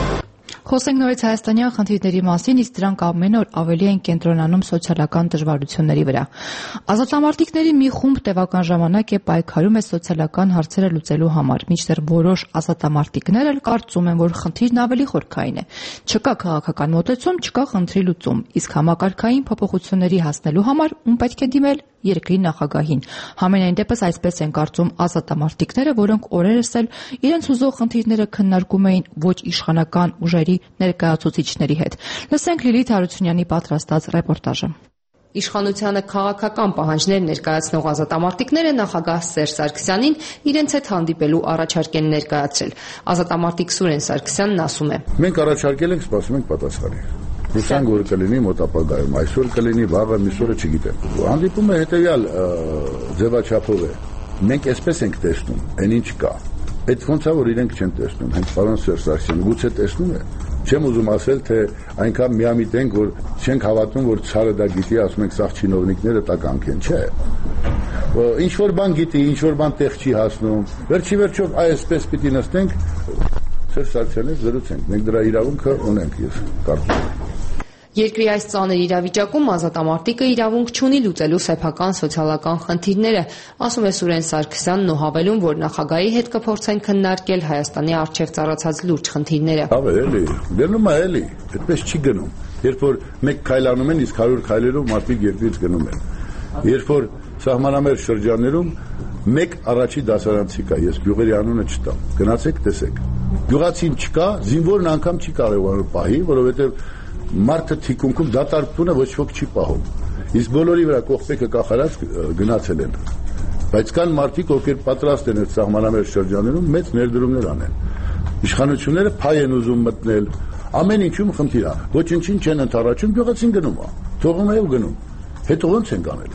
Խոսենք նորից հայաստանյան խնդիրների մասին, իսկ դրանք ամեն օր ավելի են կենտրոնանում սոցիալական դժվարությունների վրա։ Ազատամարտիկների մի խումբ տևական ժամանակ է պայքարում է սոցիալական հարցերը լուծելու համար, մինչդեռ որոշ ազատամարտիկներ էլ կարծում են, որ խնդիրն ավելի խորքային է։ Չկա քաղաքական մոտեցում, չկա խնդրի լուծում, իսկ համակարգային փոփոխությունների հասնելու համար ում պետք է դիմել երկրի նախագահին։ Համենայն դեպս այսպես են կարծում ազատամարտիկները, որոնք օրերս էլ իրենց ուզող խնդիրները քննարկում էին ոչ իշխանական ուժերի ներկայացուցիչների հետ։ Լսենք Լիլիթ Հարությունյանի պատրաստած ռեպորտաժը։ Իշխանությանը քաղաքական պահանջներ ներկայացնող ազատամարտիկները նախագահ Սերժ Սարգսյանին իրենց հետ հանդիպելու առաջարկ են ներկայացրել։ Ազատամարտիկ Սուրեն Սարգսյանն ասում է. Մենք առաջարկել ենք, սպասում ենք պատասխանի։ Հուսանք, որ կլինի մոտ ապագայում, այսօր կլինի, վաղը միսօրը չգիտեմ։ Հանդիպումը հետեւյալ ձևաչափով է։ Մենք այսպես ենք տեսնում, այն ինչ կա։ Այդ ոնց է, որ իրենք չեն տեսնում, հենց պարոն Սերժ Սարգսյանը գուցե տեսնում է։ Չեմ ուզում ասել, թե այնքան միամիտ ենք, որ չենք հավատում, որ ցարը դա գիտի, ասում ենք սաղ չինովնիկները տականք են, չէ։ Ինչ որ բան գիտի, ինչ որ բան տեղ չի հասնում։ Վերջի վերջով այսպես պիտի նստենք, Սերժ Սարգսյանի հետ զրուցենք։ Մենք դրա իրավունքը ունենք, ես կարծում եմ։ Երկրի այս ծանր իրավիճակում ազատամարտիկը իրավունք չունի լուծելու սեփական սոցիալական խնդիրները, ասում է Սուրեն Սարգսյանն ու հավելում, որ նախագահի հետ կփորձեն քննարկել Հայաստանի առջև ծառացած լուրջ խնդիրները։ Ավ էլի, գնում է էլի, այդպես չի գնում։ Երբ որ մեկ քայլանում են, իսկ հարյուր քայլերով մարդիկ երկրից գնում են։ Երբ որ սահմանամերձ շրջաններում մեկ առաջի դասարանցի կա, ես գյուղերի անունը չտամ։ Գնացեք, տեսեք։ Գյուղացին չկա, զինվորն անգամ չի կարողանում պահի, որովհետև մարդը թիկունքում դատարկությունը ոչ ոք չի պահում։ Իսկ բոլորի վրա կողպեքը կախարած գնացել են։ Բայց կան մարդիկ, ովքեր պատրաստ են այդ սահմանամերձ շրջաններում մեծ ներդրումներ անեն։ Իշխանությունները փայ են ուզում մտնել, ամեն ինչում խնդիր է։ Ոչինչին չեն ընդառաջում, գյուղացին գնում է։ Թողում է ու գնում։ Հետո ո՞նց են կանելու։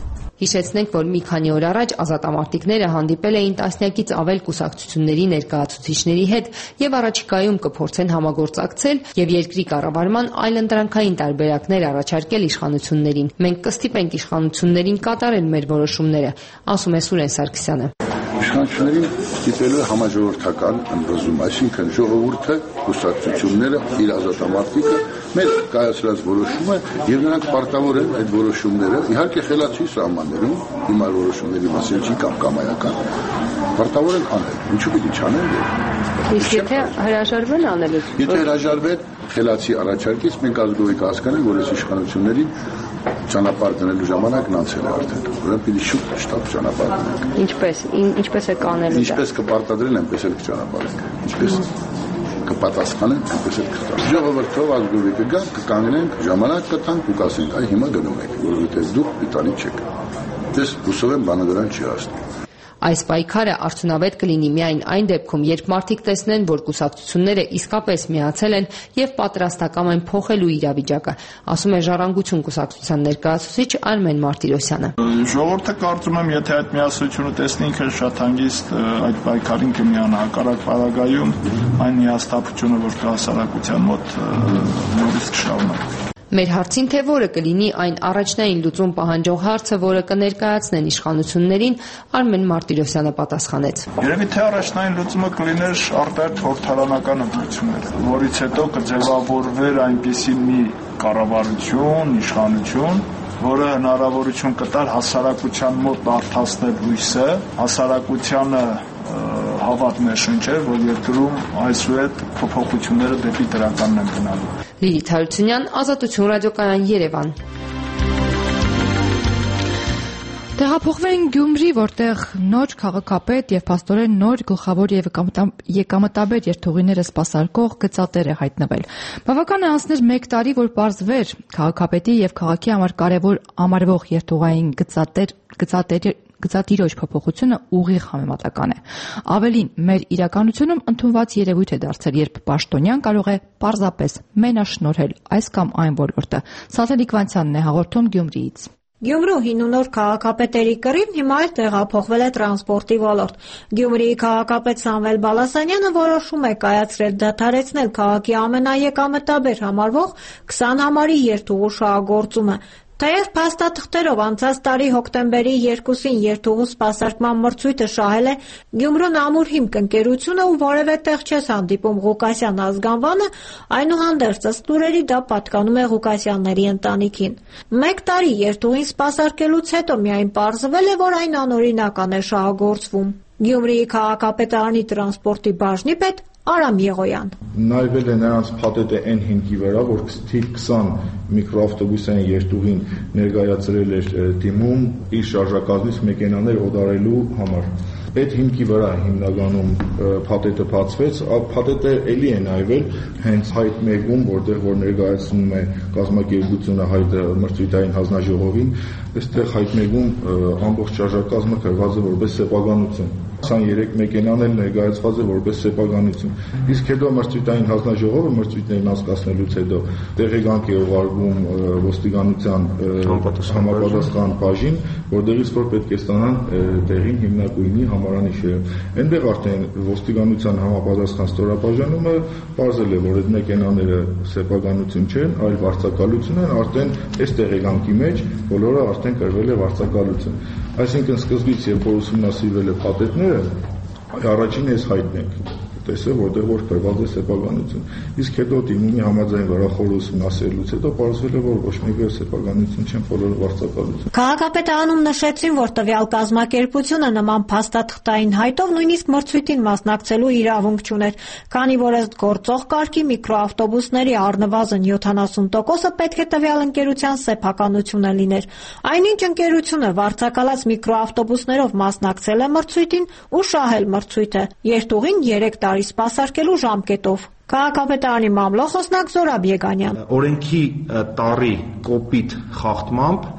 Հիշեցնենք, որ մի քանի օր առաջ ազատամարտիկները հանդիպել էին տասնյակից ավել կուսակցությունների ներկայացուցիչների հետ եւ առաջիկայում կփորձեն համագործակցել եւ երկրի կառավարման այլընտրանքային տարբերակներ առաջարկել իշխանություններին։ Մենք կստիպենք իշխանություններին կատարել մեր որոշումները, ասում է Սուրեն Սարգսյանը։ Իշխանություններին ստիպելու է համաժողովրդական ընդվզում, այսինքն ժողովուրդը, կուսակցությունները, իր ազատամարտիկը մեր կայացրած որոշումը եւ նրանք պարտավոր են այդ որոշումները, իհարկե խելացի սահմաններում, հիմար որոշումների մասին չի կամ կամայական, պարտավոր են անել։ Ինչու՞ պիտի չանեն։ Իսկ եթե հրաժարվեն անելուց։ Եթե հրաժարվեն խելացի առաջարկից, մենք ազգովի կհասկանանք, որ այս իշխանություններին ճանապարհ դնելու ժամանակն անցել է արդեն։ Ուրեմն պիտի շուտ շտապ ճանապարհ դնենք։ Ինչպես, ինչպես է կանելու դա։ Ինչպես կպարտադրեն, այնպես էլ կճանապարհենք։ Ինչպես կպատասխանեն, այնպես էլ կստանանք։ Ժողովրդով ազգովի կգա, կկանգնենք, ժամանակ կտանք ու կասենք, այ հիմա գնում եք, որովհետև դուք պիտանի չեք։ Դες հուսով եմ բանը դրան չի հասնի։ Այս պայքարը արդյունավետ կլինի միայն այն դեպքում, երբ մարդիկ տեսնեն, որ կուսակցությունները իսկապես միացել են եւ պատրաստակամ են փոխելու իրավիճակը, ասում է Ժառանգություն կուսակցության ներկայացուցիչ Արմեն Մարտիրոսյանը։ Ժողովուրդը կարծում եմ, եթե այդ միասնությունը տեսնի, ինքը շատ հանգիստ այդ պայքարին կմիանա, հակառակ պարագայում այն միասնությունը, որ կա հասարակության մոտ, նորից կշարունակվի։ Մեր հարցին, թե որը կլինի այն առաջնային լուծում պահանջող հարցը, որը կներկայացնեն իշխանություններին, Արմեն Մարտիրոսյանը պատասխանեց։ Երևի թե առաջնային լուծումը կլիներ արտահերթ խորհրդարանական ընտրություններ, որից հետո կձևավորվեր այնպիսի մի կառավարություն, իշխանություն, որը հնարավորություն կտար հասարակության մոտ արդարացնել հույսը, հասարակությանը հավատ ներշնչեր, որ երկրում այսուհետ փոփոխությունները դեպի դրականն են գնալու։ Լիլիթ Հարությունյան, Ազատություն ռադիոկայան, Երևան։ Տեղափոխվենք Գյումրի, որտեղ նոր քաղաքապետ եւ փաստորեն նոր գլխավոր եւ եկամտաբեր երթուղիները սպասարկող գծատեր է հայտնվել։ Բավական է անցներ մեկ տարի, որ պարզվեր քաղաքապետի եւ քաղաքի համար կարեւոր ամարվող երթուղային գծատեր գծատերի գծատիրոջ փոփոխությունը ուղիղ համեմատական է։ Ավելին, մեր իրականությունում ընդունված երևույթ է դարձել, երբ պաշտոնյան կարող է պարզապես մենաշնորհել այս կամ այն ոլորտը։ Սաթելիկ Վանցյանն է հաղորդում Գյումրիից։ Գյումրու հին ու նոր քաղաքապետերի կռիվն հիմա էլ տեղափոխվել է տրանսպորտի ոլորտ։ Գյումրիի քաղաքապետ Սամվել Բալասանյանը որոշում է կայացրել դադարեցնել քաղաքի ամենաեկամտաբեր համարվող քսան համարի երթուղու շահագործումը։ Թեև փաստաթղթերով անցած տարի հոկտեմբերի երկուսին երթուղու սպասարկման մրցույթը շահել է Գյումրուն Ամուրհիմք ընկերությունը ու որևէ տեղ չես հանդիպում Ղուկասյան ազգանվանը, այնուհանդերձ ըստ լուրերի դա պատկանում է Ղուկասյանների ընտանիքին։ Մեկ տարի երթուղին սպասարկելուց հետո միայն պարզվել է, որ այն անօրինական է շահագործվում։ Գյումրիի քաղաքապետարանի տրանսպորտի բաժնի պետ Արամ Եղոյան։ Նայվել է նրանց փաթեթը N հինգի վրա, որ թիվ քսան միկրոավտոբուսային երթուղին ներկայացրել էր դիմում իր շարժակազմից մեքենաներ օդարելու համար։ Այդ հիմքի վրա հիմնականում փաթեթը բացվեց, փաթեթը էլի է նայվել հենց հայտ մեկում, որտեղ որ ներկայացնում է կազմակերպությունը հայտ մրցույթային հանձնաժողովին, այստեղ հայտ մեկում ամբողջ շարժակազմը գրված է որպես սեփականություն։ քսաներեք մեքենան էլ ներկայացված է որպես սեփականություն։ Իսկ հետո մրցույթային հանձնաժողովը մրցույթներն անցկացնելուց հետո տեղեկանք է ուղարկվում ոստիկանության համապատասխան բաժին, որտեղից որ պետք է ստանան տեղին հիմնարկույնի համարանիշերը։ Այնտեղ արդեն ոստիկանության համապատասխան ստորաբաժանումը պարզել է, որ այդ մեքենաները սեփականություն չեն, այլ վարձակալություն են, արդեն այս տեղեկանքի մեջ բոլորը արդեն կրվել է վարձակալություն։ Այսինքն սկզբից երբ որ ուսումնասիրվել է փաթեթները, առաջին էս հայտն ենք տեսել, որտեղ որ կրված է սեփականություն։ Իսկ հետո դիմումի համաձայն վրախոր ուսումնասիրելուց հետո պարզվել է, որ ոչ մեկը սեփականություն չեն, բոլորը վարձակալություն։ Քաղաքապետարանում նշեցին, որ տվյալ կազմակերպությունը նման փաստաթղթային հայտով նույնիսկ մրցույթին մասնակցելու իրավունք չուներ, քանի որ ըստ գործող կարգի միկրոավտոբուսների առնվազն յոթանասուն տոկոսը պետք է տվյալ ընկերության սեփականությունը լիներ։ Այնինչ ընկերությունը վարձակալած միկրոավտոբուսներով մասնակցել է մրցույթին ու շահել մրցույթը։ Երթուղին երեք տարի սպասարկելու ժամկետով։ Քաղաքապետարանի մամլոխոսնակ Զորաբ Եգանյան։ Օրենքի տառի կոպիտ խախտմամբ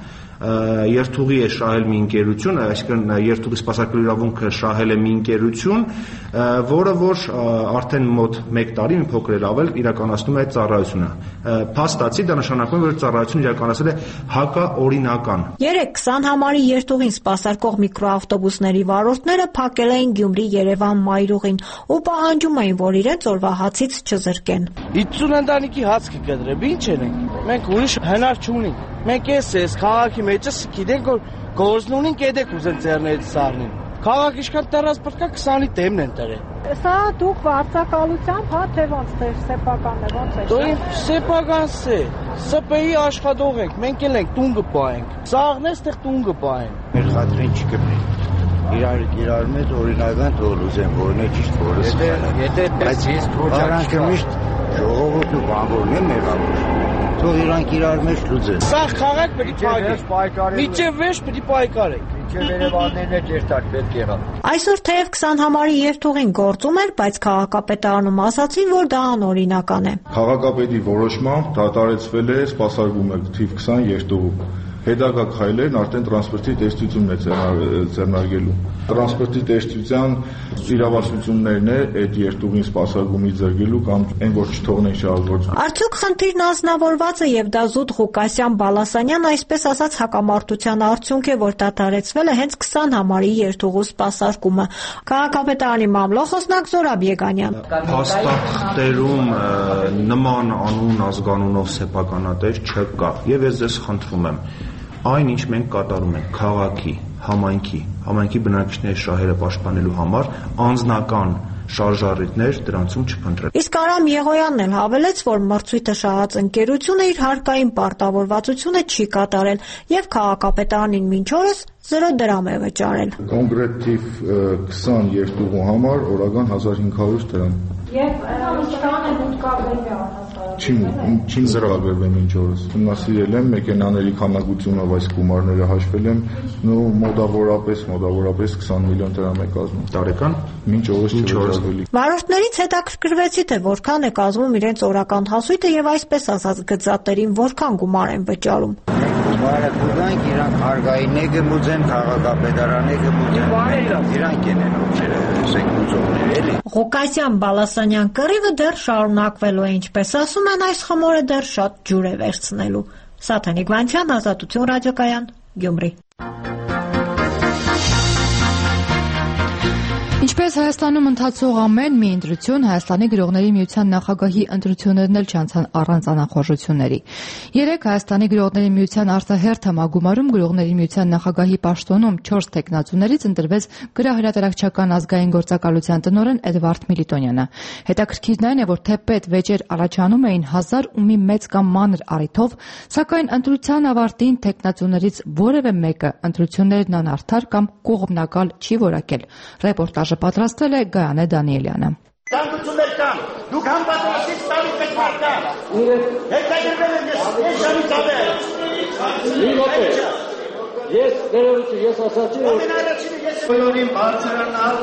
երթուղի է շահել մի ընկերություն, այսինքն երթուղի սպասարկելու իրավունքը շահել է մի ընկերություն, որը որ արդեն մոտ մեկ տարի մի փոքր էլ ավել իրականացնում է այդ ծառայությունը։ Փաստացի դա նշանակում է, որ ծառայությունը իրականացել է հակաօրինական։ Երեկ քսան համարի երթուղին սպասարկող միկրոավտոբուսների վարորդները փակել էին Գյումրի-Երևան մայրուղին ու պահանջում էին, որ իրենց օրվա հացից չզրկեն։ հիսուն ընտանիքի հաց կկտրeb, ինչ ենք։ Մենք ուրիշ հնար չունենք։ Մենք էս էս քաղաքի մեջը գիտենք, որ գործնունին կեդեք ուզեն ձեռներից սառնին։ Քաղաք իշքան տրանսպորտ կա քսանի դեմն են տրել։ Սա դուք վարձակալությամբ, հա, թե ոնց թե սեփական է, ոնց է։ Դու սեփական է։ Սը պե ի աշխատող ենք, մենք էլ ենք տուն կպահենք։ Սաղն է, ստեղ տուն կպահենք։ Մեր խաթրին չկպրի։ Իրար իրար մեծ օրինական թող ուզեն, որն է ճիշտ, որը սխալ է։ Եթե բայց ես փոքր միշտ ժողովուրդը բանվորն է մեղավոր։ Թող իրանք իրար մեջ լուծեն։ Սա քաղաք պետք է պայքարենք։ Միջև վեշ պետք է պայքարենք։ Միջև Երևաններն է ճերտակ պետք եղավ։ Այսօր թեև քսան համարի երթուղին գործում էր, բայց քաղաքապետարանում ասացին, որ դա անօրինական է։ Քաղաքապետի որոշմամբ դադարեցվել է սպասարկումը թիվ քսան երթուղու։ Հետագա քայլերն արդեն տրանսպորտի տեսչությունն է ձեռնարկելու։ Տրանսպորտի տեսչության իրավասություններն է այդ երթուղին սպասարկումից զրկելու կամ այն որ չթողնեն շահագործում։ Արդյոք խնդիրն անձնավորված է եւ դա Զուտ Ղուկասյան Բալասանյան այսպես ասած հակամարտության արդյունք է, որ դադարեցվել է հենց քսան համարի երթուղու սպասարկումը։ Քաղաքապետարանի մամլոխոսնակ Զորաբ Եգանյան։ Փաստաթղթերում նման անուն ազգանունով սեփականատեր չկա եւ ես ձեզ խնդրում եմ այն ինչ մենք կատարում ենք քաղաքի, համայնքի, համայնքի բնակիչների շահերը պաշտպանելու համար անձնական շարժառիթներ դրանցում չփնտրել։ Իսկ Արամ Եղոյանն էլ հավելեց, որ մրցույթը շահած ընկերությունը իր հարկային պարտավորվածությունը չի կատարել եւ քաղաքապետարանին մինչ օրս զրո դրամ է վճարել։ Կոնկրետ թիվ քսան երթուղու համար օրական հազար հինգ հարյուր դրամ։ Եվ ինչքան է մուտքագրվել առհասարակ։ Չի զրկագրվել մինչ օրս։ Ուսումնասիրել եմ մեքենաների քանակությունով այս գումարները հաշվել եմ, նո մոտավորապես մոտավորապես քսան միլիոն դրամ է կազմում։ Տարեկան մինչ օրս չվճարվելի։ Վարորդներից հետաքրքրվեցի, թե որքան է կազմում իրենց օրական հասույթը եւ այսպես ասած գծատերին որքան գումար են վճարում։ Բարը կուզանք իրանք հարգային է գմուծեն, քաղաքապետարան է գմուծեն, իրանք են են ովքեր ասենք ուծողներ էլի։ Ղուկասյան Բալասանյան կռիվը դեռ շարունակվելու է, ինչպես ասում են, այս խմորը դեռ շատ ջուր է վերցնելու։ Սաթանիկ Վանչյան, Ազատություն ռադիոկայան, Գյումրի։ Ինչպես Հայաստանում ընթացող ամեն մի ընտրություն, Հայաստանի գրողների միության նախագահի ընտրություններն էլ չանցան առանց անախորժությունների։ Երեկ Հայաստանի գրողների միության արտահերթ համագումարում գրողների միության նախագահի պաշտոնում չորս տեխնացուներից ընտրվեց գրահրատարակչական ազգային գործակալության տնօրեն Էդվարդ Միլիտոնյանը։ Հետաքրքիրն այն է, որ թեպետ վեճեր առաջանում էին հազար ու մի մեծ կամ մանր առիթով, սակայն ընտրության ավարտին տեխնացուներից որևէ մեկը ընտրություններն անարդար կամ կողմնակալ չի որակել։ Ռեպորտաժը պատրաստել է Գայանե Դանիելյանը։ Ցանկություններ կան, դուք համապատասխանեցիք տալու պետք է կա։ Հետագերվել եմ ես, ես ժամից ավել։ Մի րոպե։ Ես ներողություն, ես ասացի, որ ամեն առաջինը ես բոլորին բարձրանալ,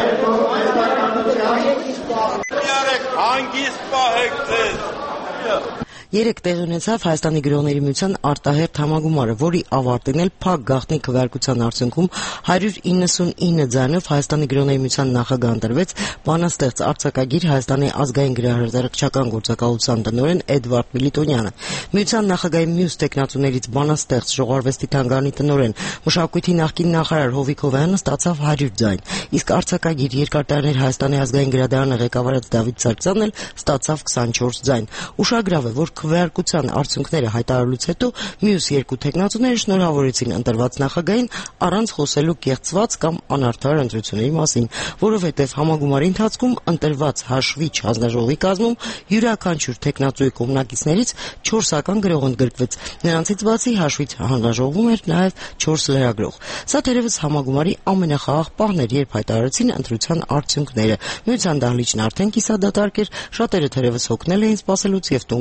Երեք հանգիստ պահեք ձեզ։ Երեկ տեղի ունեցավ Հայաստանի գրողների միության արտահերթ համագումարը, որի ավարտին էլ փակ գաղտնի քվեարկության արդյունքում հարյուր իննսունինը ձայնով Հայաստանի գրողների միության նախագահ ընտրվեց բանաստեղծ արձակագիր Հայաստանի ազգային գրահրատարակչական գործակալության տնօրեն Էդվարդ Միլիտոնյանը։ Միության նախագահի մյուս տեխնացուներից բանաստեղծ ժողովրդի թանգարանի տնօրեն մշակույթի նախկին նախարար Հովիկ Հովհայանը ստացավ հարյուր ձայն, իսկ արձակագիր երկար տարիներ Հայաստանի ազգային գրադարանը ղեկավարած Դավիթ Սարգսյանն էլ ստացավ քսանչորս ձայն։ Ուշագրավ է, որ քվեարկության արդյունքները հայտարարելուց հետո մյուս երկու տեխնացուները շնորհավորեցին ընտրված նախագահին առանց խոսելու կեղծված կամ անարդար ընտրությունների մասին, որովհետև համագումարի ընթացքում ընտրված հաշվիչ հանձնաժողովի կազմում յուրաքանչյուր տեխնացուի կողմնակիցներից չորսական գրող ընդգրկվեց։ Նրանցից բացի հաշվիչ հանձնաժողովում էր նաև չորս լրագրող։ Սա թերևս համագումարի ամենախաղաղ պահն էր, երբ հայտարարեցին ընտրության արդյունքները։ Միության դահլիճն արդեն կիսադատարկ էր, շատերը թերևս հոգնել էին սպասելուց եւ տուն գնացել,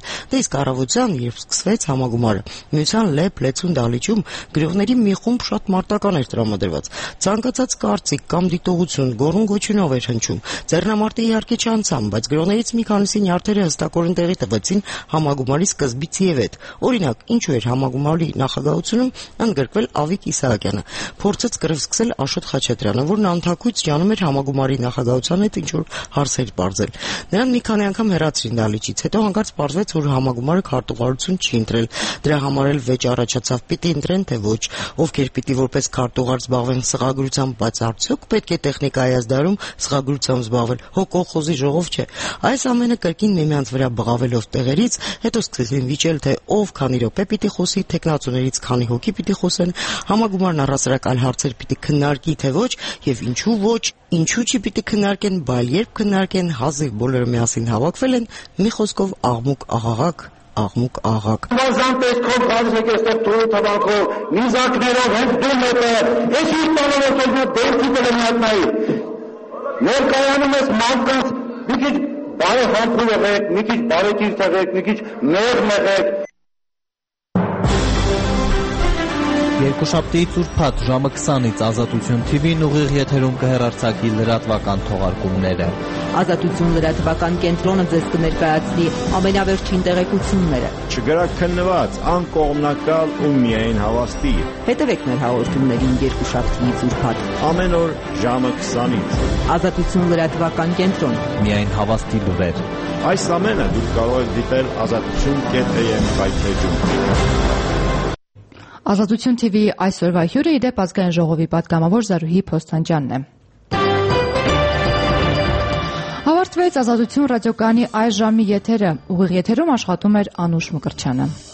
Դե իսկ առավոտյան, երբ սկսվեց համագումարը, միության լեփ-լեցուն դահլիճում գրողների մի խումբ շատ մարտական էր տրամադրված։ Ցանկացած կարծիք կամ դիտողություն գոռում-գոչյունով էր հնչում։ Ձեռնամարտի իհարկե չանցան, բայց գրողներից մի քանիսի նյարդերը հստակորեն տեղի տվեցին համագումարի սկզբից եւ հետ։ Օրինակ, ինչու էր համագումարի նախագահությունում ընդգրկվել Ավիկ Իսահակյանը։ Փորձեց կռիվ սկսել Աշոտ Խաչատրյանը, որն անթակույց ջանում էր համագումարի նախագահության հետ ինչ-որ հարցեր բարձել։ Նրան մի քանի անգամ հեռացրին դահլիճից, հետո հանկարծ պարզվեց, որ համագումարը քարտուղարություն չի ընտրել։ Դրա համար էլ վեճ առաջացավ՝ պիտի ընտրեն թե ոչ, ովքեր պիտի որպես քարտուղար զբաղվեն սղագրությամբ, բայց արդյոք պետք է տեխնիկայի ազդարում սղագրությամբ զբաղվել, հո կողոզի ժողով չէ։ Այս ամենը կրկին միմյանց վրա բղավելով տեղերից, հետո սկսեցին վիճել, թե ով քանի րոպե պիտի խոսի, տեխնացուներից քանի հոգի պիտի խոսեն, համագումարն առասարակ այլ հարցեր պիտի քննարկի թե ոչ, եւ ինչու ոչ, ինչու չի պիտի քննարկեն, բայց երբ քննարկեն, հազիվ բոլորը միասին հավաքվել են, մի խոսքով աղմուկ աղաղակ, աղմուկ աղաղակ։ Բազան տեսքով գալիս եք այստեղ դուրս թվանքով, նիզակներով հենց դու մոտը, ես իր տանով ով դերքի կլնատնայի։ Ներկայանում ես մարդկանց մի քիչ բարեհամբույր եղեք, մի քիչ բարեկիրթ եղեք, մի քիչ մեղմ եղեք։ Երկուշաբթիից ուրբաթ ժամը քսանից Ազատություն Թի Վին ուղիղ եթերում կհեռարձակի լրատվական թողարկումները։ Ազատություն լրատվական կենտրոնը ձեզ կներկայացնի ամենավերջին տեղեկությունները։ Չգրակ քննված, անկողմնակալ ու միայն հավաստի։ Հետևեք մեր հաղորդումներին երկուշաբթիից ուրբաթ Ամեն օր ժամը քսանից։ Ազատություն լրատվական կենտրոն։ Միայն հավաստի լուրեր։ Այս ամենը դուք կարող եք դիտել ազատություն կետ էյ էմ կայքեջում։ Ազատություն Թի Վի այսօրվա հյուրը իդեպ ազգային ժողովի պատգամավոր Զարուհի Փոստանջյանն է։ Ավարտվեց Ազատություն ռադիոկայանի այս ժամի եթերը։ Ուղիղ եթերում աշխատում էր Անուշ Մկրտչյանը։